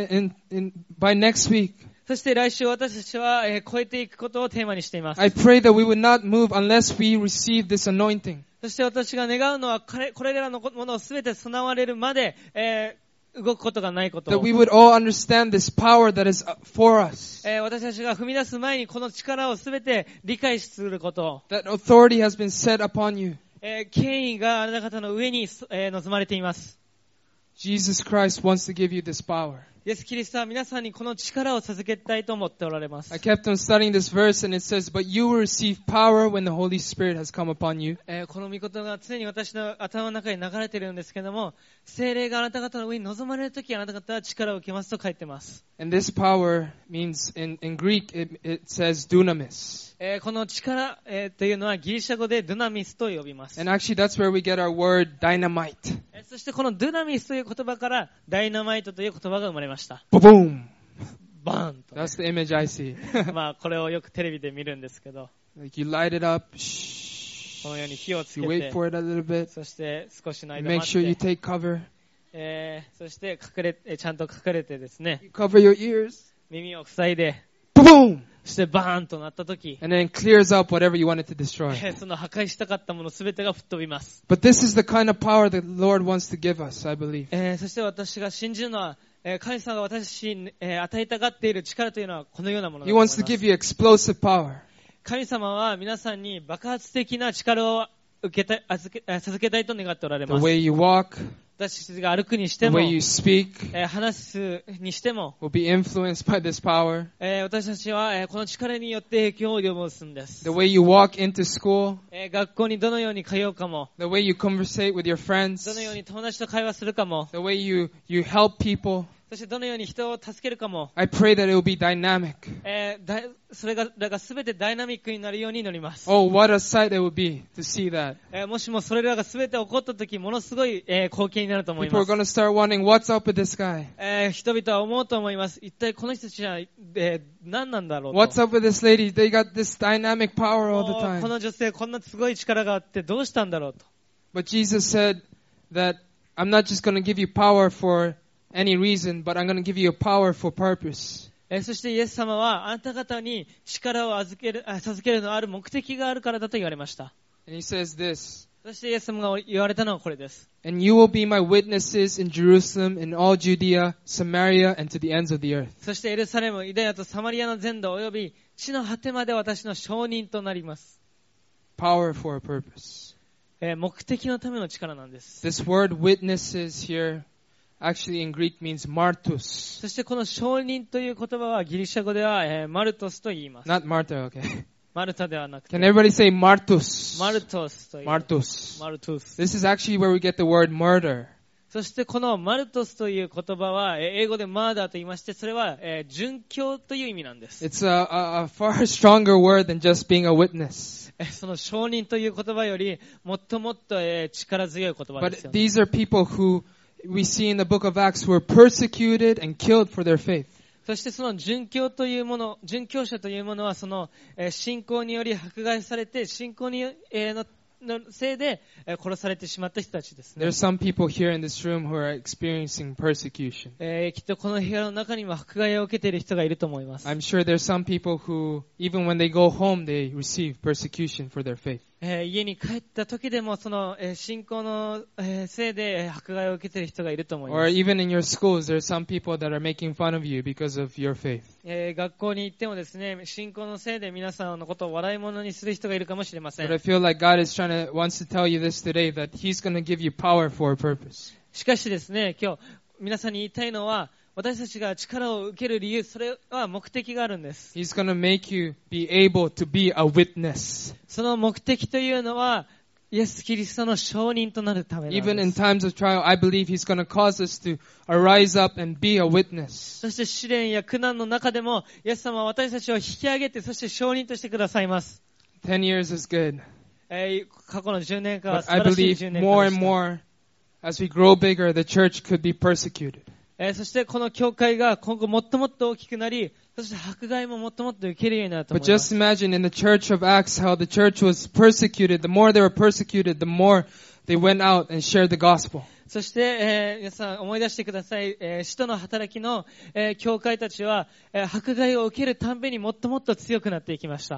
Speaker 5: by next week,
Speaker 4: そして来週私たちは、超えていくことをテーマにしています。
Speaker 5: I pray that we would not move unless we receive this anointing.
Speaker 4: そして私が願うのは、これらのものをすべて備われるまで、動くことがないことを。
Speaker 5: That we would all understand this power that is for us.
Speaker 4: 私たちが踏み出す前にこの力をすべて理解すること。
Speaker 5: That authority has been set upon you.
Speaker 4: 権威があなた方の上に、望まれています。
Speaker 5: Jesus Christ wants to give you this power.
Speaker 4: イエス・キリストは皆さんにこの力を授けたいと思っておられます。
Speaker 5: I kept on studying this verse and it says, "But you will receive power when the Holy Spirit has come upon you."
Speaker 4: この御言が常に私の頭の中に流れているんですけども、聖霊があなた方の上に臨まれるとき、あなた方は力を受けますと書いてます。
Speaker 5: And this power means, in Greek, it says dunamis.
Speaker 4: この力、というのはギリシャ語でドゥナミスと呼びます。
Speaker 5: And actually that's where we get our word dynamite.
Speaker 4: そしてこのドゥナミスという言葉からダイナマイトという言葉が生まれました。
Speaker 5: Boom!
Speaker 4: バーンと、ね。
Speaker 5: That's the image I see.
Speaker 4: まあこれをよくテレビで見るんですけど。
Speaker 5: Like you light it up,
Speaker 4: このように火をつけ
Speaker 5: you
Speaker 4: て、
Speaker 5: wait for it a little bit,
Speaker 4: そして少しの
Speaker 5: you
Speaker 4: 間
Speaker 5: make
Speaker 4: 待
Speaker 5: sure you
Speaker 4: って、
Speaker 5: take cover,
Speaker 4: そしてちゃんと隠れてですね、
Speaker 5: you cover your ears,
Speaker 4: 耳を塞いで、
Speaker 5: boom!
Speaker 4: そしてバーンと鳴ったとき、
Speaker 5: And then it clears up whatever you wanted to destroy.
Speaker 4: その破壊したかったものすべてが吹っ飛びます。
Speaker 5: But this is the kind of power that the Lord wants to give us, I believe.
Speaker 4: そして私が信じるのは、神様が私に、与えたがっている力というのはこのようなものだ
Speaker 5: He
Speaker 4: と思いま
Speaker 5: wants
Speaker 4: す。
Speaker 5: to give you explosive power.
Speaker 4: 神様は皆さんに爆発的な力を授けたいと願っておられ
Speaker 5: The
Speaker 4: ます。
Speaker 5: way you walk,
Speaker 4: 私たちが歩くにし
Speaker 5: the
Speaker 4: ても、
Speaker 5: way you speak
Speaker 4: 話すにしても、
Speaker 5: will be influenced by this power.
Speaker 4: 私たちは、この力によって影響を及ぼすんです。
Speaker 5: The way you walk into school,
Speaker 4: 学校にどのように通うかも、
Speaker 5: the way you conversate with your friends,
Speaker 4: どのように友達と会話するかも、
Speaker 5: the way you help people.
Speaker 4: そしてどのように人を助けるかも、
Speaker 5: I pray that it will be dynamic.
Speaker 4: それが全てダイナミックになるようになります。
Speaker 5: Oh, what a sight it would be to see that.
Speaker 4: もしもそれらが全て起こったとき、ものすごい、光景になると思い
Speaker 5: People
Speaker 4: ま
Speaker 5: are
Speaker 4: す。
Speaker 5: going to start wondering, what's up with this guy?
Speaker 4: 人々は思うと思います。一体この人たちは、何なんだろうと。
Speaker 5: What's up with this lady? They got this dynamic power all the
Speaker 4: こ
Speaker 5: time.
Speaker 4: の女性こんなすごい力があってどうしたんだろうと。
Speaker 5: But Jesus said that I'm not just going to give you power for any reason, but I'm going to give you a power for purpose.
Speaker 4: そしてイエス様はあなた方に力を授けるのある目的があるからだと言われました。
Speaker 5: And he says this,
Speaker 4: そしてイエス様が言われたのはこれです。
Speaker 5: and you will be my witnesses in Jerusalem, in all Judea, Samaria, and to the ends of the earth.
Speaker 4: そしてエルサレム、ユダヤとサマリアの全土及び地の果てまで私の証人となります。
Speaker 5: Power for a purpose.
Speaker 4: 目的のための力なんです。
Speaker 5: This word witnesses here actually in Greek means martus.
Speaker 4: そしてこの証人という言葉はギリシャ語では、マルトスと言います。
Speaker 5: Not Martha, okay?
Speaker 4: マルタではなくて
Speaker 5: Can everybody say martus?
Speaker 4: マルトスと言います。
Speaker 5: Martus.
Speaker 4: マルトス。
Speaker 5: This is actually where we get the word murder.
Speaker 4: そしてこのマルトスという言葉は英語でマーダーと言いまして、それは殉教という意味なんです。
Speaker 5: It's a far stronger word than just being a witness.
Speaker 4: その証人という言葉よりもっともっと力強い言葉です
Speaker 5: But
Speaker 4: よね。
Speaker 5: these are people who we see in the book of Acts who were persecuted and killed for their faith.
Speaker 4: そしてその殉教というもの、殉教者というものはその信仰により迫害されて、信仰にのせいで殺されてしまった人たちですね。
Speaker 5: There are some people here in this room who are experiencing persecution.
Speaker 4: きっとこの部屋の中にも迫害を受けている人がいると思います。
Speaker 5: I'm sure there's some people who, even when they go home, they receive persecution for their faith.
Speaker 4: 家に帰った時でもその信仰のせいで迫害を受けている人がいると思い
Speaker 5: Or
Speaker 4: ます。
Speaker 5: even in your schools, there are some people that are making fun of you because of your faith.
Speaker 4: 学校に行ってもですね、信仰のせいで皆さんのことを笑い物にする人がいるかもしれませ
Speaker 5: But I
Speaker 4: ん。
Speaker 5: feel like God wants to tell you this today, that He's going to give you power for a purpose.
Speaker 4: しかしですね、今日皆さんに言いたいのは、私たちが力を受ける理由、それは目的があるんです。
Speaker 5: He's going to make you be able to be a witness.
Speaker 4: その目的というのは、イエス・キリストの証人となるためなん
Speaker 5: Even
Speaker 4: で
Speaker 5: in
Speaker 4: す。
Speaker 5: times of trial, I believe He's going to cause us to arise up and be a witness.
Speaker 4: そして試練や苦難の中でも、イエス様は私たちを引き上げて、そして証人としてくださいます。
Speaker 5: 10 years is good.
Speaker 4: 過去の10年間は
Speaker 5: But
Speaker 4: 素
Speaker 5: I
Speaker 4: 晴らしい
Speaker 5: believe
Speaker 4: 10年
Speaker 5: more
Speaker 4: 間
Speaker 5: and
Speaker 4: でし
Speaker 5: more, as we grow bigger, the church could be persecuted.
Speaker 4: た。そしてこの教会が今後もっともっと大きくなり、そして迫害ももっともっと受けるようになると
Speaker 5: But
Speaker 4: 思いま
Speaker 5: just
Speaker 4: す。
Speaker 5: imagine in the church of Acts how the church was persecuted. The more they were persecuted, the more they went out and shared the gospel.
Speaker 4: そして、皆さん思い出してください。使徒の働きの、教会たちは、迫害を受けるたんびにもっともっと強くなっていきました。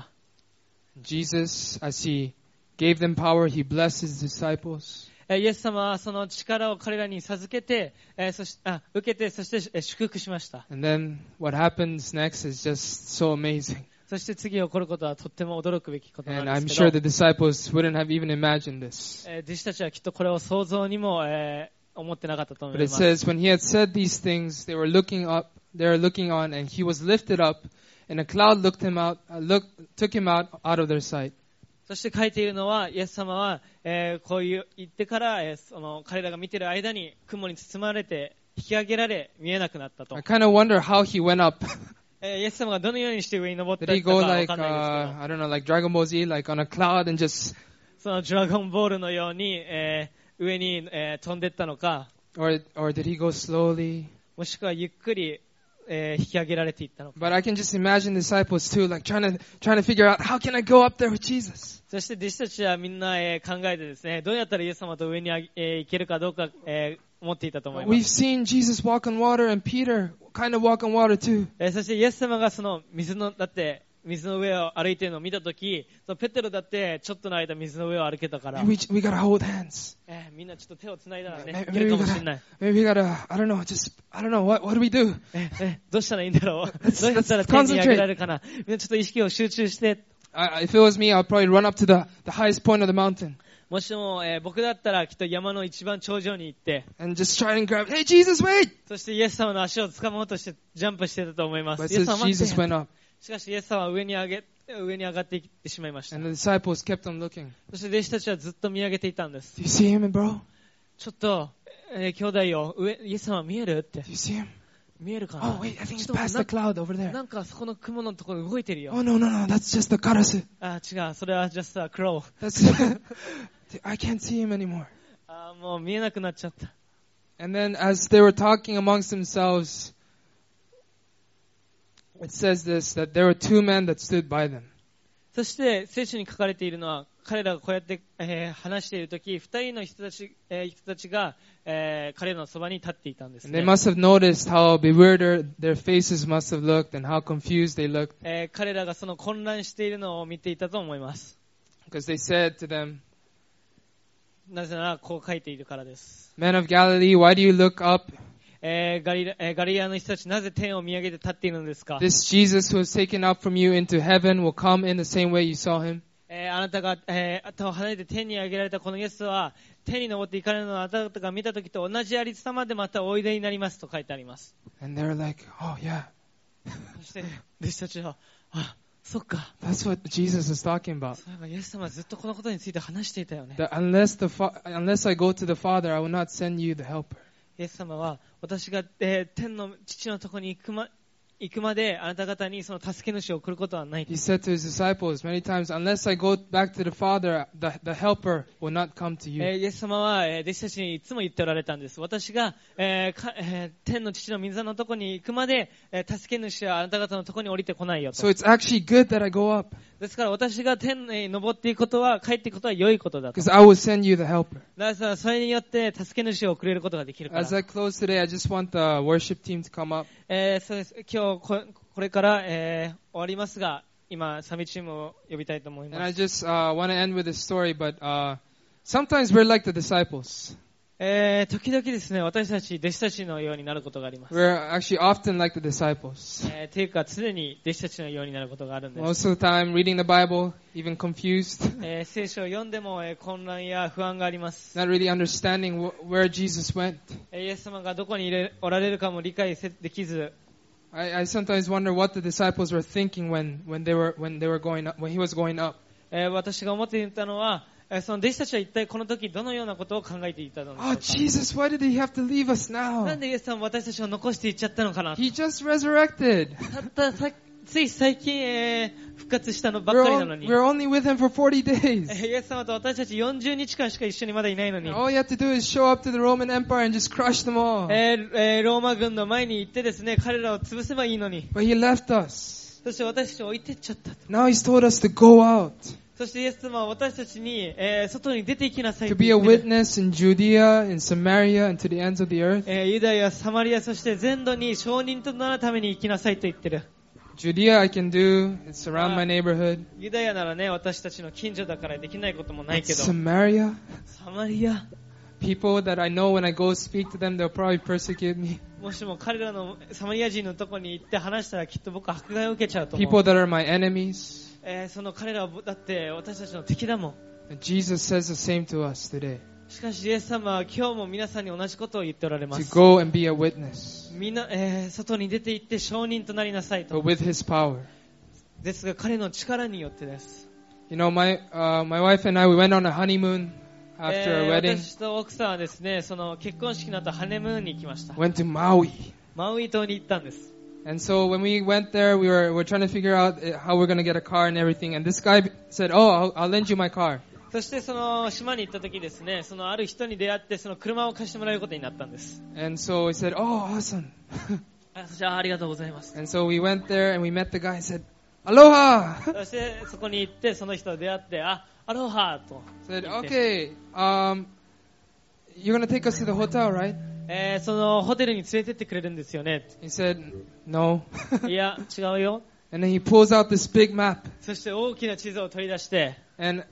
Speaker 5: Jesus, as He gave them power, He blessed His disciples.
Speaker 4: イエス様はその力を彼らに授けて、受けて、そして祝福しました。
Speaker 5: And then what happens next is just so amazing.
Speaker 4: そして次起こることはとっても驚くべきことな
Speaker 5: And
Speaker 4: ん
Speaker 5: I'm
Speaker 4: ですけ
Speaker 5: sure
Speaker 4: ど、
Speaker 5: the disciples wouldn't have even imagined this.
Speaker 4: 弟子たちはきっとこれを想像にも、 思ってなかったと思
Speaker 5: But
Speaker 4: い
Speaker 5: it
Speaker 4: ます。
Speaker 5: says, when he had said these things, they were looking on, and he was lifted up, and a cloud took him out of their sight.
Speaker 4: そして書いているのは、イエス様は、こういう言ってから、その彼らが見ている間に雲に包まれて引き上げられ見えなくなったと。
Speaker 5: I kind of wonder how he went up.
Speaker 4: イエス様がどのようにして上に登って
Speaker 5: Did
Speaker 4: い
Speaker 5: he
Speaker 4: ったか
Speaker 5: go
Speaker 4: わ
Speaker 5: like,
Speaker 4: かんないですけど、
Speaker 5: I don't know, like Dragon Ball Z, like on a cloud and just,
Speaker 4: そのドラゴンボールのように、上に、飛んでいったのか、
Speaker 5: or did he go slowly?
Speaker 4: もしくはゆっくり、引き上げられていったのか。
Speaker 5: But I can just imagine disciples too, like trying to figure out, how can I go up there with Jesus?
Speaker 4: そして弟子たちはみんな、考えてですね、どうやったらイエス様と上に行けるかどうか、思っていたと思いま
Speaker 5: We've
Speaker 4: す。
Speaker 5: seen Jesus walk on water, and Peter kind of walk on water too.
Speaker 4: そしてイエス様がその水の上を歩いているのを見たとき、ペテロだってちょっとの間水の上を歩けたから、
Speaker 5: And we gotta hold hands.
Speaker 4: みんなちょっと手をつないだらね、
Speaker 5: Maybe
Speaker 4: いける
Speaker 5: we
Speaker 4: かもしれない。
Speaker 5: maybe we gotta, I don't know, what do we do?
Speaker 4: どうしたらいいんだろう。どうやったら手に上げられるかな。みんなちょっと意識を集中して、
Speaker 5: If it was me, I'd probably run up to the highest point of the mountain
Speaker 4: もしも、僕だったらきっと山の一番頂上に行って、
Speaker 5: and just try and grab, hey Jesus, wait!
Speaker 4: そしてイエス様の足を掴もうとしてジャンプしてたと思います。
Speaker 5: But
Speaker 4: イエ
Speaker 5: it
Speaker 4: ス様
Speaker 5: says
Speaker 4: 待って
Speaker 5: Jesus went up,
Speaker 4: しかしイエス様は上に上がっていってしまいました。
Speaker 5: and the disciples kept on looking.
Speaker 4: そして弟子たちはずっと見上げていたんです。
Speaker 5: Do you see him, bro?
Speaker 4: ちょっと、兄弟よ、イエス様見えるって
Speaker 5: Do you see him?
Speaker 4: 見えるかな。
Speaker 5: Oh, wait, I think
Speaker 4: ち
Speaker 5: it's
Speaker 4: ょっと
Speaker 5: past the cloud over there.
Speaker 4: なんかそこの雲のところ動いてるよ。
Speaker 5: Oh, no, that's just the karasu.
Speaker 4: 違う、それは just a crow。
Speaker 5: That's, I can't see him anymore.
Speaker 4: もう見えなくなっちゃった。
Speaker 5: And then as they were talking amongst themselves, it says this, that there were two men that stood by them.
Speaker 4: そして聖書に書かれているのは、彼らがこうやって、話しているとき、二人の人たちが、彼らのそばに立っていたんです
Speaker 5: And they
Speaker 4: ね。
Speaker 5: must have noticed how bewildered their faces must have looked and how confused they looked.
Speaker 4: 彼らがその混乱しているのを見ていたと思います。
Speaker 5: Because they said to them,
Speaker 4: なぜならこう書いているからです。
Speaker 5: Men of Galilee, why do you look up?
Speaker 4: ガリアの人たち、なぜ天を見上げて立っているのですか？
Speaker 5: This Jesus who was taken up from you into heaven will come in the same way you saw him.
Speaker 4: あなたが、頭を離れて天に上げられたこのイエスは、天に昇っていかれるのをあなたが見たときと同じありさまでまたおいでになりますと書いてあります。
Speaker 5: And they're like, oh yeah,
Speaker 4: そして弟子たちは、そっか。
Speaker 5: that's what Jesus is talking about.
Speaker 4: そういえばイエス様はずっとこのことについて話していたよね。
Speaker 5: That unless I go to the Father, I will not send you the helper.
Speaker 4: イエス様は私が、天の父のところに行くまであなた方にその助け主を送ることはない。
Speaker 5: He said to his disciples many times, unless I go back to the Father, the helper will not come to you.
Speaker 4: イエス様は弟子たちにいつも言っておられたんです。私が、天の父の御座のところに行くまで、助け主はあなた方のところに降りてこないよと。
Speaker 5: So it's actually good that I go up,
Speaker 4: ですから私が天に登っていくことは、帰っていくことは良いことだと。
Speaker 5: because I will send you the helper.
Speaker 4: だからそれによって助け主を送れることができるから。
Speaker 5: As I close today, I just want the worship team to come up.
Speaker 4: そうです。今日これから、終わりますが、今サミチームを呼びたいと思い
Speaker 5: And
Speaker 4: ま
Speaker 5: I
Speaker 4: す。
Speaker 5: just want to end with this story, but sometimes we're like the disciples.
Speaker 4: 時々ですね、私たち弟子たちのようになることがあります。
Speaker 5: We're actually often like the disciples.
Speaker 4: というか常に弟子たちのようになることがあるんです。
Speaker 5: Most of the time, reading the Bible, even confused,
Speaker 4: 聖書を読んでも、混乱や不安があります。
Speaker 5: not really understanding where Jesus went.
Speaker 4: イエス様がどこにおられるかも理解できず、
Speaker 5: I sometimes wonder what the disciples were thinking when he was going up.
Speaker 4: 私が思っていたのは、その弟子たちは一体この時どのようなことを考えていたのでしょう
Speaker 5: Oh,
Speaker 4: か。
Speaker 5: Jesus, why did he have to leave us
Speaker 4: な
Speaker 5: now?
Speaker 4: んでイエス様は私たちを残していっちゃったのかな。
Speaker 5: He just resurrected.
Speaker 4: つい最近、復活したのばっかりなのに。
Speaker 5: We're only with him for 40 days.
Speaker 4: イエス様と私たち40日間しか一緒にまだいないのに。
Speaker 5: All you have to do is show up to the Roman Empire and just crush them all.
Speaker 4: ローマ軍の前に行ってですね、彼らを潰せばいいのに。
Speaker 5: But he left us.
Speaker 4: そして私たちを置いてっちゃった。
Speaker 5: Now he's told us to go out,
Speaker 4: そしてイエス様は私たちに、外に出て行きなさい
Speaker 5: to
Speaker 4: と
Speaker 5: be
Speaker 4: 言
Speaker 5: a
Speaker 4: ってる。
Speaker 5: witness in Judea, in Samaria, and to the ends of the earth.
Speaker 4: ユダヤ、サマリア、そして全土に証人となるために行きなさいと言ってる。
Speaker 5: Judea I can do. It's around my neighborhood.
Speaker 4: ユダヤならね、私たちの近所だからできないこともない
Speaker 5: But
Speaker 4: けど、
Speaker 5: Samaria,
Speaker 4: サマリア、
Speaker 5: people that I know when I go speak to them, they'll probably persecute me.
Speaker 4: もしも彼らのサマリア人のとこに行って話したらきっと僕は迫害を受けちゃうと思う。
Speaker 5: People that are my enemies.
Speaker 4: その彼らはだって私たちの敵だもん。
Speaker 5: And Jesus says the same to us today.
Speaker 4: しかしイエス様は今日も皆さんに同じことを言っておられま
Speaker 5: to
Speaker 4: す。
Speaker 5: go and be a witness,
Speaker 4: みんな、外に出て行って証人となりなさい
Speaker 5: but
Speaker 4: と。
Speaker 5: with His power.
Speaker 4: ですが彼の力によってです。
Speaker 5: You know, my wife and I, we went on a honeymoon after our wedding.
Speaker 4: 私と奥さんはですね、その結婚式の後ハネムーンに行きました。
Speaker 5: Went to Maui.
Speaker 4: マウイ島に行ったんです。
Speaker 5: And so when we went there, we were trying to figure out how we're going to get a car and everything. And this guy said, "Oh, I'll lend you my car."
Speaker 4: そしてその島に行った時ですね、そのある人に出会ってその車を貸してもらうことになったんです。
Speaker 5: And so he said, "Oh, awesome."
Speaker 4: じゃあありがとうございます。
Speaker 5: And so we went there and we met the guy and said, "Aloha."
Speaker 4: そしてそこに行ってその人と出会って、アロハと
Speaker 5: Said,
Speaker 4: 言って。
Speaker 5: "Okay, you're going to take us to the hotel, right?"
Speaker 4: そのホテルに連れてってくれるんですよね。
Speaker 5: He said, "No."
Speaker 4: いや違うよ。
Speaker 5: And then he pulls out this big map.
Speaker 4: そして大きな地図を取り出して、
Speaker 5: And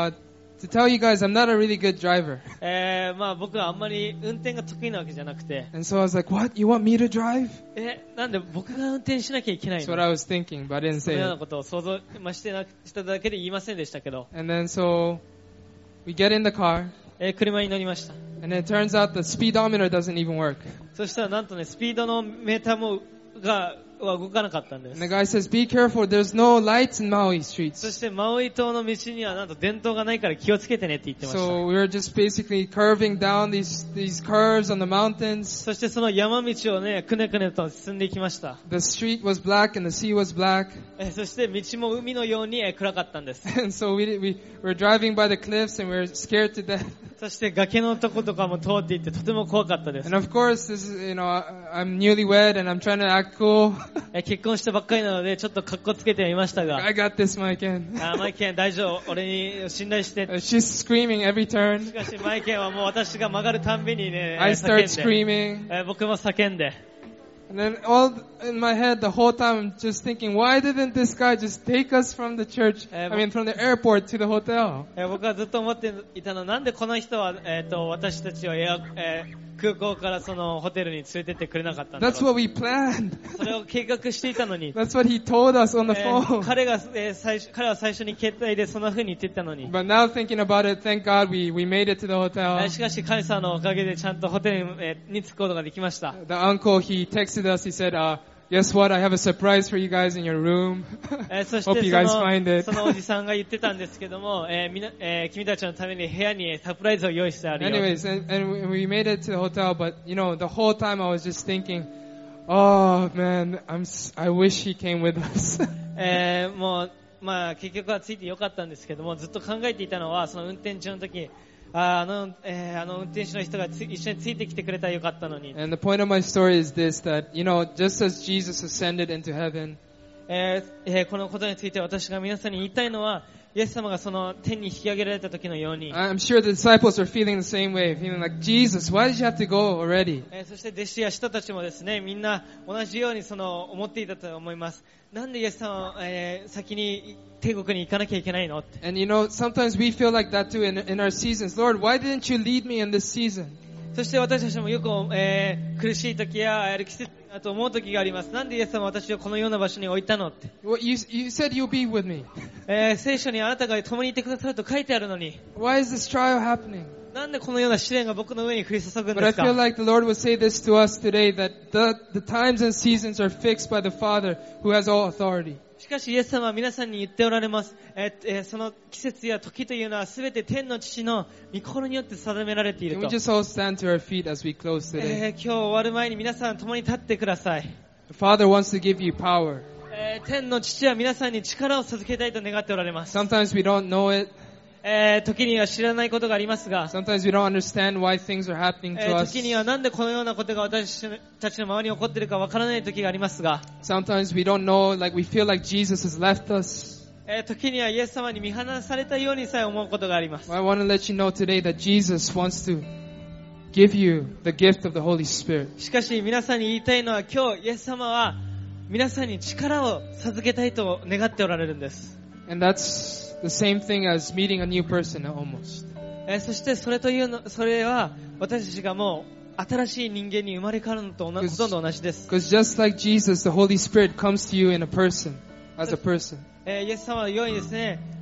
Speaker 5: to tell you guys, I'm not a really good driver.
Speaker 4: まあ僕はあんまり運転が得意なわけじゃなくて、
Speaker 5: And so I was like, "What? You want me to drive?"
Speaker 4: なんで僕が運転しなきゃいけない
Speaker 5: That's
Speaker 4: の？
Speaker 5: what I was thinking, but I didn't
Speaker 4: その
Speaker 5: say
Speaker 4: ような
Speaker 5: it.
Speaker 4: ことを想像しただけで言いませんでしたけど、
Speaker 5: And then so we get in the car.
Speaker 4: 車に乗りました。
Speaker 5: And it turns out the speedometer doesn't even work.
Speaker 4: そしたらなんとね、スピードのメーターもは動かなかったんで
Speaker 5: And the
Speaker 4: す。
Speaker 5: guy says, "Be careful, there's no lights in Maui
Speaker 4: そ
Speaker 5: streets."
Speaker 4: してマウイ島の道にはなんと電灯がないから気をつけてねって言ってました。
Speaker 5: So we were just basically curving down these curves on the mountains.
Speaker 4: そしてその山道をね、くねくねと進んでいきました。
Speaker 5: The street was black and the sea was black.
Speaker 4: そして道も海のように暗かったんです。
Speaker 5: And so we were driving by the cliffs and we were scared to death.
Speaker 4: そして崖のとことかも通っていってとても怖かったです。
Speaker 5: And of course, this is, I'm newlywed and I'm trying to act cool.
Speaker 4: 結婚したばっかりなのでちょっと格好つけてみましたが、
Speaker 5: I got this, my Ken.
Speaker 4: マイケン大丈夫、俺に信頼して。
Speaker 5: She's screaming every
Speaker 4: し
Speaker 5: turn.
Speaker 4: かしマイケンはもう私が曲がるたんびにね、
Speaker 5: I
Speaker 4: 叫
Speaker 5: start
Speaker 4: んで、
Speaker 5: screaming.
Speaker 4: 僕も叫んで、
Speaker 5: And then all in my head the whole time I'm just thinking, why didn't this guy just take us from the church, from the airport to the hotel?
Speaker 4: 僕はずっと思っていたの、なんでこの人は、私たちを空港からそのホテルに連れてってくれなかったんだ
Speaker 5: That's
Speaker 4: ろう。
Speaker 5: what we planned.
Speaker 4: それを計画していたのに、
Speaker 5: That's what he told us on the phone.
Speaker 4: 彼は最初に携帯でそんな風に言っていたのに、
Speaker 5: But now thinking about it, thank God we made it to the hotel.
Speaker 4: しかし神様のおかげでちゃんとホテルに着くことができました。
Speaker 5: The uncle, he texted us, he said, guess what, I have a surprise for you guys in your room.
Speaker 4: そし
Speaker 5: Hope
Speaker 4: て
Speaker 5: you guys find it.
Speaker 4: そのおじさんが言ってたんですけども、君たちのために部屋にサプライズを用意してあるよ。
Speaker 5: Anyways, and we made it to the hotel, but the whole time I was just thinking, oh man, I wish he came with us.
Speaker 4: もう、まあ結局はついてよかったんですけども、ずっと考えていたのは、その運転中の時、あの運転手の人が一緒についてきてくれたらよかったのに。
Speaker 5: And the point of my story is this, that, just as Jesus ascended into heaven,
Speaker 4: このことについて私が皆さんに言いたいのは、イエス様がその天に引き上げられた時のように、
Speaker 5: I'm sure the disciples are feeling the same way, feeling like, Jesus, why did you have to go already?
Speaker 4: そして弟子や使徒たちもですね、みんな同じように思っていたと思います。なんでイエス様は、先に天国に行かなきゃいけないのって。
Speaker 5: And sometimes we feel like that too in our seasons. Lord, why didn't you lead me in this season?
Speaker 4: そして私たちもよく、苦しい時や季節だと思う時があります。なんでイエス様は私をこのような場所に置いたのって。
Speaker 5: Well, you said you'll be with me.
Speaker 4: 聖書にあなたが共にいてくださると書いてあるのに、
Speaker 5: Why is this trial happening?
Speaker 4: なんでこのような試練が僕の上に降り注ぐん
Speaker 5: But
Speaker 4: で
Speaker 5: I
Speaker 4: すか。
Speaker 5: feel like the Lord would say this to us today, that the times and seasons are fixed by the Father who has all authority.
Speaker 4: しかしイエス様は皆さんに言っておられます。その季節や時というのはすべて天の父の御心によって定められている
Speaker 5: Can
Speaker 4: と。
Speaker 5: we just all stand to our feet as we close today?
Speaker 4: 今日終わる前に皆さん共に立ってください。
Speaker 5: The Father wants to give you power.
Speaker 4: 天の父は皆さんに力を授けたいと願っておられます。
Speaker 5: Sometimes we don't know it.
Speaker 4: 時には知らないことがありますが、
Speaker 5: Sometimes we don't understand why things are happening to us.
Speaker 4: 時にはなんでこのようなことが私たちの周りに起こっているかわからない時がありますが、
Speaker 5: Sometimes we don't know, like we feel like Jesus has left us.
Speaker 4: 時にはイエス様に見放されたようにさえ思うことがあります。
Speaker 5: I want to let you know today that Jesus wants to give you the gift of the Holy Spirit.
Speaker 4: しかし皆さんに言いたいのは、今日イエス様は皆さんに力を授けたいと願っておられるんです。
Speaker 5: And that's the same thing as meeting a new person almost.
Speaker 4: そしてそれは私たちがもう新しい人間に生まれ変わるのとほとんど同じです。
Speaker 5: Because just like Jesus, the Holy Spirit comes to you in a person, as a person.
Speaker 4: イエス様のようにですね、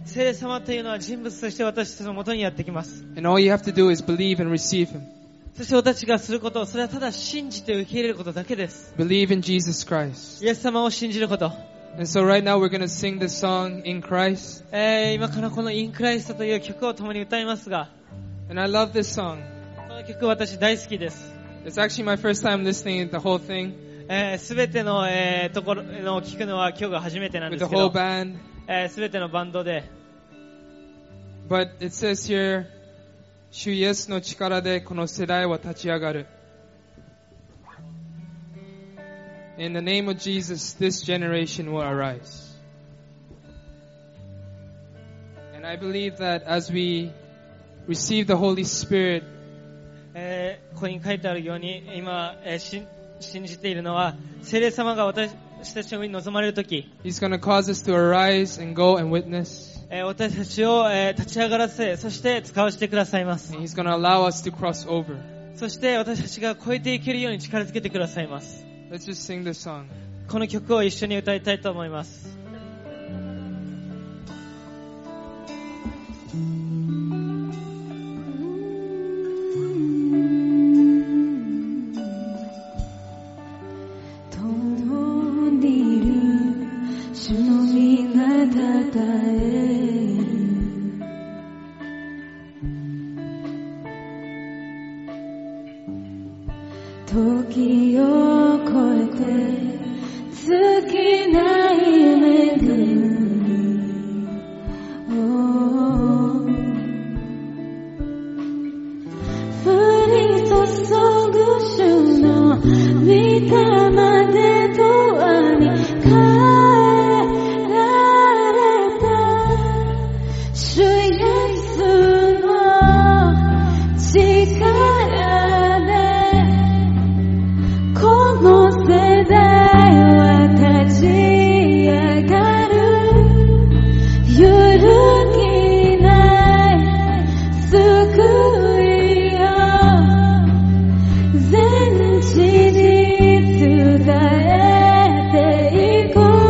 Speaker 4: 聖霊様というのは人物として私たちの元にやってきます。
Speaker 5: And all you have to do is believe and receive Him.
Speaker 4: そして私たちがすること、それはただ信じて受け入れることだけです。
Speaker 5: Believe in Jesus Christ.
Speaker 4: イエス様を信じること。
Speaker 5: And so right now we're going to sing this song, In Christ.
Speaker 4: 今からこの In Christ という曲を共に歌いますが、
Speaker 5: And I love this song.
Speaker 4: この曲私大好きです。
Speaker 5: It's actually my first time listening to the whole thing.
Speaker 4: すべての、ところの聞くのは今日が初めてなんですけど、
Speaker 5: With the whole band.
Speaker 4: すべてのバンドで。
Speaker 5: But it says here, 主イエスの力でこの世代は立ち上がる。In the name of Jesus, this generation will arise. And I believe that as we receive the Holy Spirit,
Speaker 4: ここに書いてあるように、今、信じているのは、聖霊様が私たちの上に臨まれるとき、
Speaker 5: He's going to cause us to arise and go and witness.
Speaker 4: 私たちを、立ち上がらせ、そして使わせてくださいます。
Speaker 5: And He's going to allow us to cross over.
Speaker 4: そして私たちが超えていけるように力づけてくださいます。
Speaker 5: Let's just sing this song.
Speaker 4: この曲を一緒に歌いたいと思います。
Speaker 6: 時を越えて尽きない恵み、降り注ぐ主の御霊で永遠に変えられた主イエスの力でこの世代は立ち上がる。揺るぎない救いを全地に伝えていこう。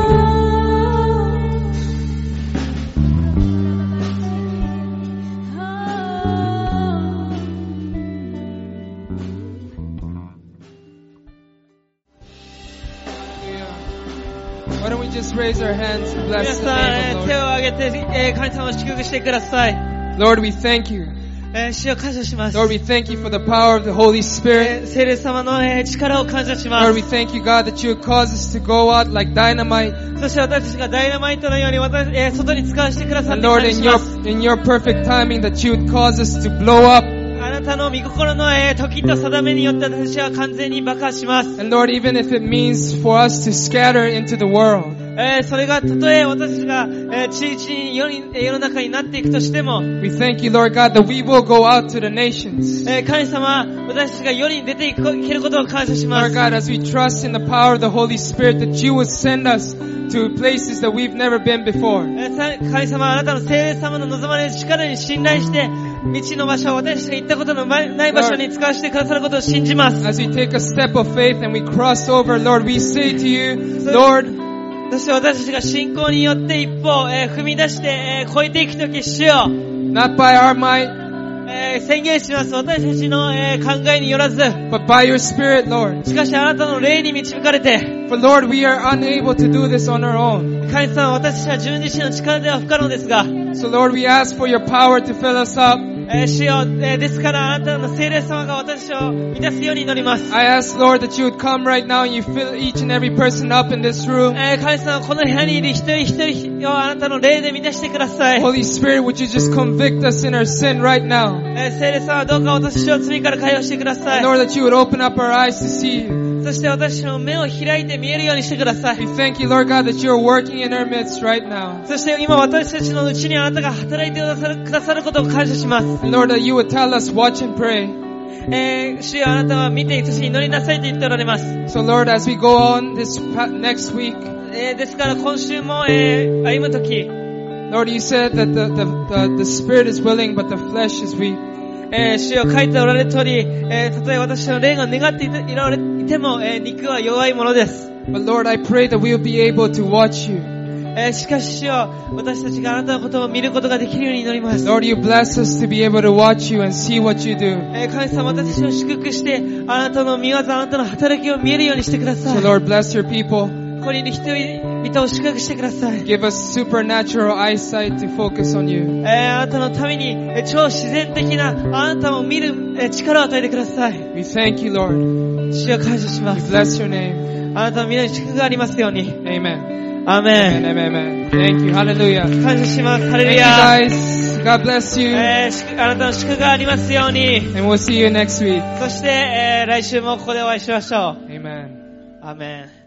Speaker 5: Why don't we just raise our hands and
Speaker 4: 皆
Speaker 5: bless the
Speaker 4: さ
Speaker 5: name
Speaker 4: ん、
Speaker 5: of
Speaker 4: 手
Speaker 5: the
Speaker 4: を挙げて、神様を祝福してください。
Speaker 5: Lord. Lord, we thank you.
Speaker 4: 主を感謝します。
Speaker 5: Lord, we thank you for the power of the Holy Spirit.
Speaker 4: 聖霊様の力を感謝しま
Speaker 5: Lord, we
Speaker 4: す。
Speaker 5: thank you, God, that you would cause us to go out like dynamite.
Speaker 4: そして私たちがダイナマイトのように外に使わせてくださって
Speaker 5: And
Speaker 4: 感
Speaker 5: Lord,
Speaker 4: 謝します。
Speaker 5: in your perfect timing, that you would cause us to blow up.
Speaker 4: あなたの御心の時と定めによって私は完全に爆発します。
Speaker 5: And Lord, even if it means for us to scatter into the world.
Speaker 4: それがたとえ私たちが地域に世の中になっていくとしても、
Speaker 5: We thank you, Lord God, that we will go out to the nations.
Speaker 4: 神様、私たちが世に出ていけることを感謝しま
Speaker 5: Lord
Speaker 4: す。
Speaker 5: God, as we trust in the power of the Holy Spirit, that you would send us to places that we've never been before.
Speaker 4: 神様、あなたの聖霊様の望まれる力に信頼して、未知の場所、私たちが行ったことのない場所に使わせてくださることを信じます。
Speaker 5: As we take a step of faith and we cross over, Lord, we say to you, Lord,
Speaker 4: そして私たちが信仰によって一歩、踏み出して、越えていくとき、主よ、
Speaker 5: not by our might,
Speaker 4: 宣言します。私たちの、考えによらず、
Speaker 5: but by your Spirit, Lord.
Speaker 4: しかしあなたの霊に導かれて、
Speaker 5: For Lord, we are unable to do this on our own.
Speaker 4: 神様、私たちは自分自身の力では不可能ですが、
Speaker 5: So Lord, we ask for your power to fill us up.
Speaker 4: 主よ、ですからあなたの聖霊様が私を満たすように祈ります。
Speaker 5: I ask, Lord, that you would come right now and you fill each and every person up in this room.
Speaker 4: 神様、この部屋にいる一人一人をあなたの霊で満たしてください。
Speaker 5: Holy Spirit, would you just convict us in our sin right now?
Speaker 4: 聖霊様、どうか私たちを罪から解放してください。
Speaker 5: Lord, that you would open up our eyes to see you.
Speaker 4: そして私たちの目を開いて見えるようにしてください。
Speaker 5: We thank you, Lord God, that you are working in our midst right now.
Speaker 4: そして今私たちのうちにあなたが働いてくださることを感謝します。
Speaker 5: And Lord, that you would tell us, watch and pray.
Speaker 4: 主よ、あなたは見て、そして祈りなさいと言っておられます。
Speaker 5: So Lord, as we go on this next week,
Speaker 4: ですから今週も、歩むとき、
Speaker 5: Lord, you said that the spirit is willing, but the flesh is weak.
Speaker 4: 主よ、書いておられる通り、たとえ私の霊が願っていても、肉は弱いものです。
Speaker 5: But Lord, I pray that we will be able to watch you.
Speaker 4: しかし主よ、私たちがあなたのことを見ることができるように祈ります。
Speaker 5: Lord, you bless us to be able to watch you and see what you do.
Speaker 4: 神様、私たちを祝福して、あなたの御業、あなたの働きを見えるようにしてください。
Speaker 5: So Lord, bless your people.
Speaker 4: ここにいる人々を祝福してください。
Speaker 5: Give us supernatural eyesight to focus on you.
Speaker 4: あなたのために超自然的なあなたを見る力を与えてください。
Speaker 5: We thank you, Lord.
Speaker 4: 主を感謝しま
Speaker 5: We
Speaker 4: す。
Speaker 5: bless your name.
Speaker 4: あなたの皆に祝福がありますように。
Speaker 5: Amen.
Speaker 4: アーメン。
Speaker 5: Amen. Amen. Thank you. Hallelujah.
Speaker 4: 感謝します。ハレル
Speaker 5: Thank you,
Speaker 4: ヤ。
Speaker 5: guys. God bless you.
Speaker 4: あなたの祝福がありますように。
Speaker 5: And we'll see you next week.
Speaker 4: そして、来週もここでお会いしましょう。
Speaker 5: Amen.
Speaker 4: アーメン。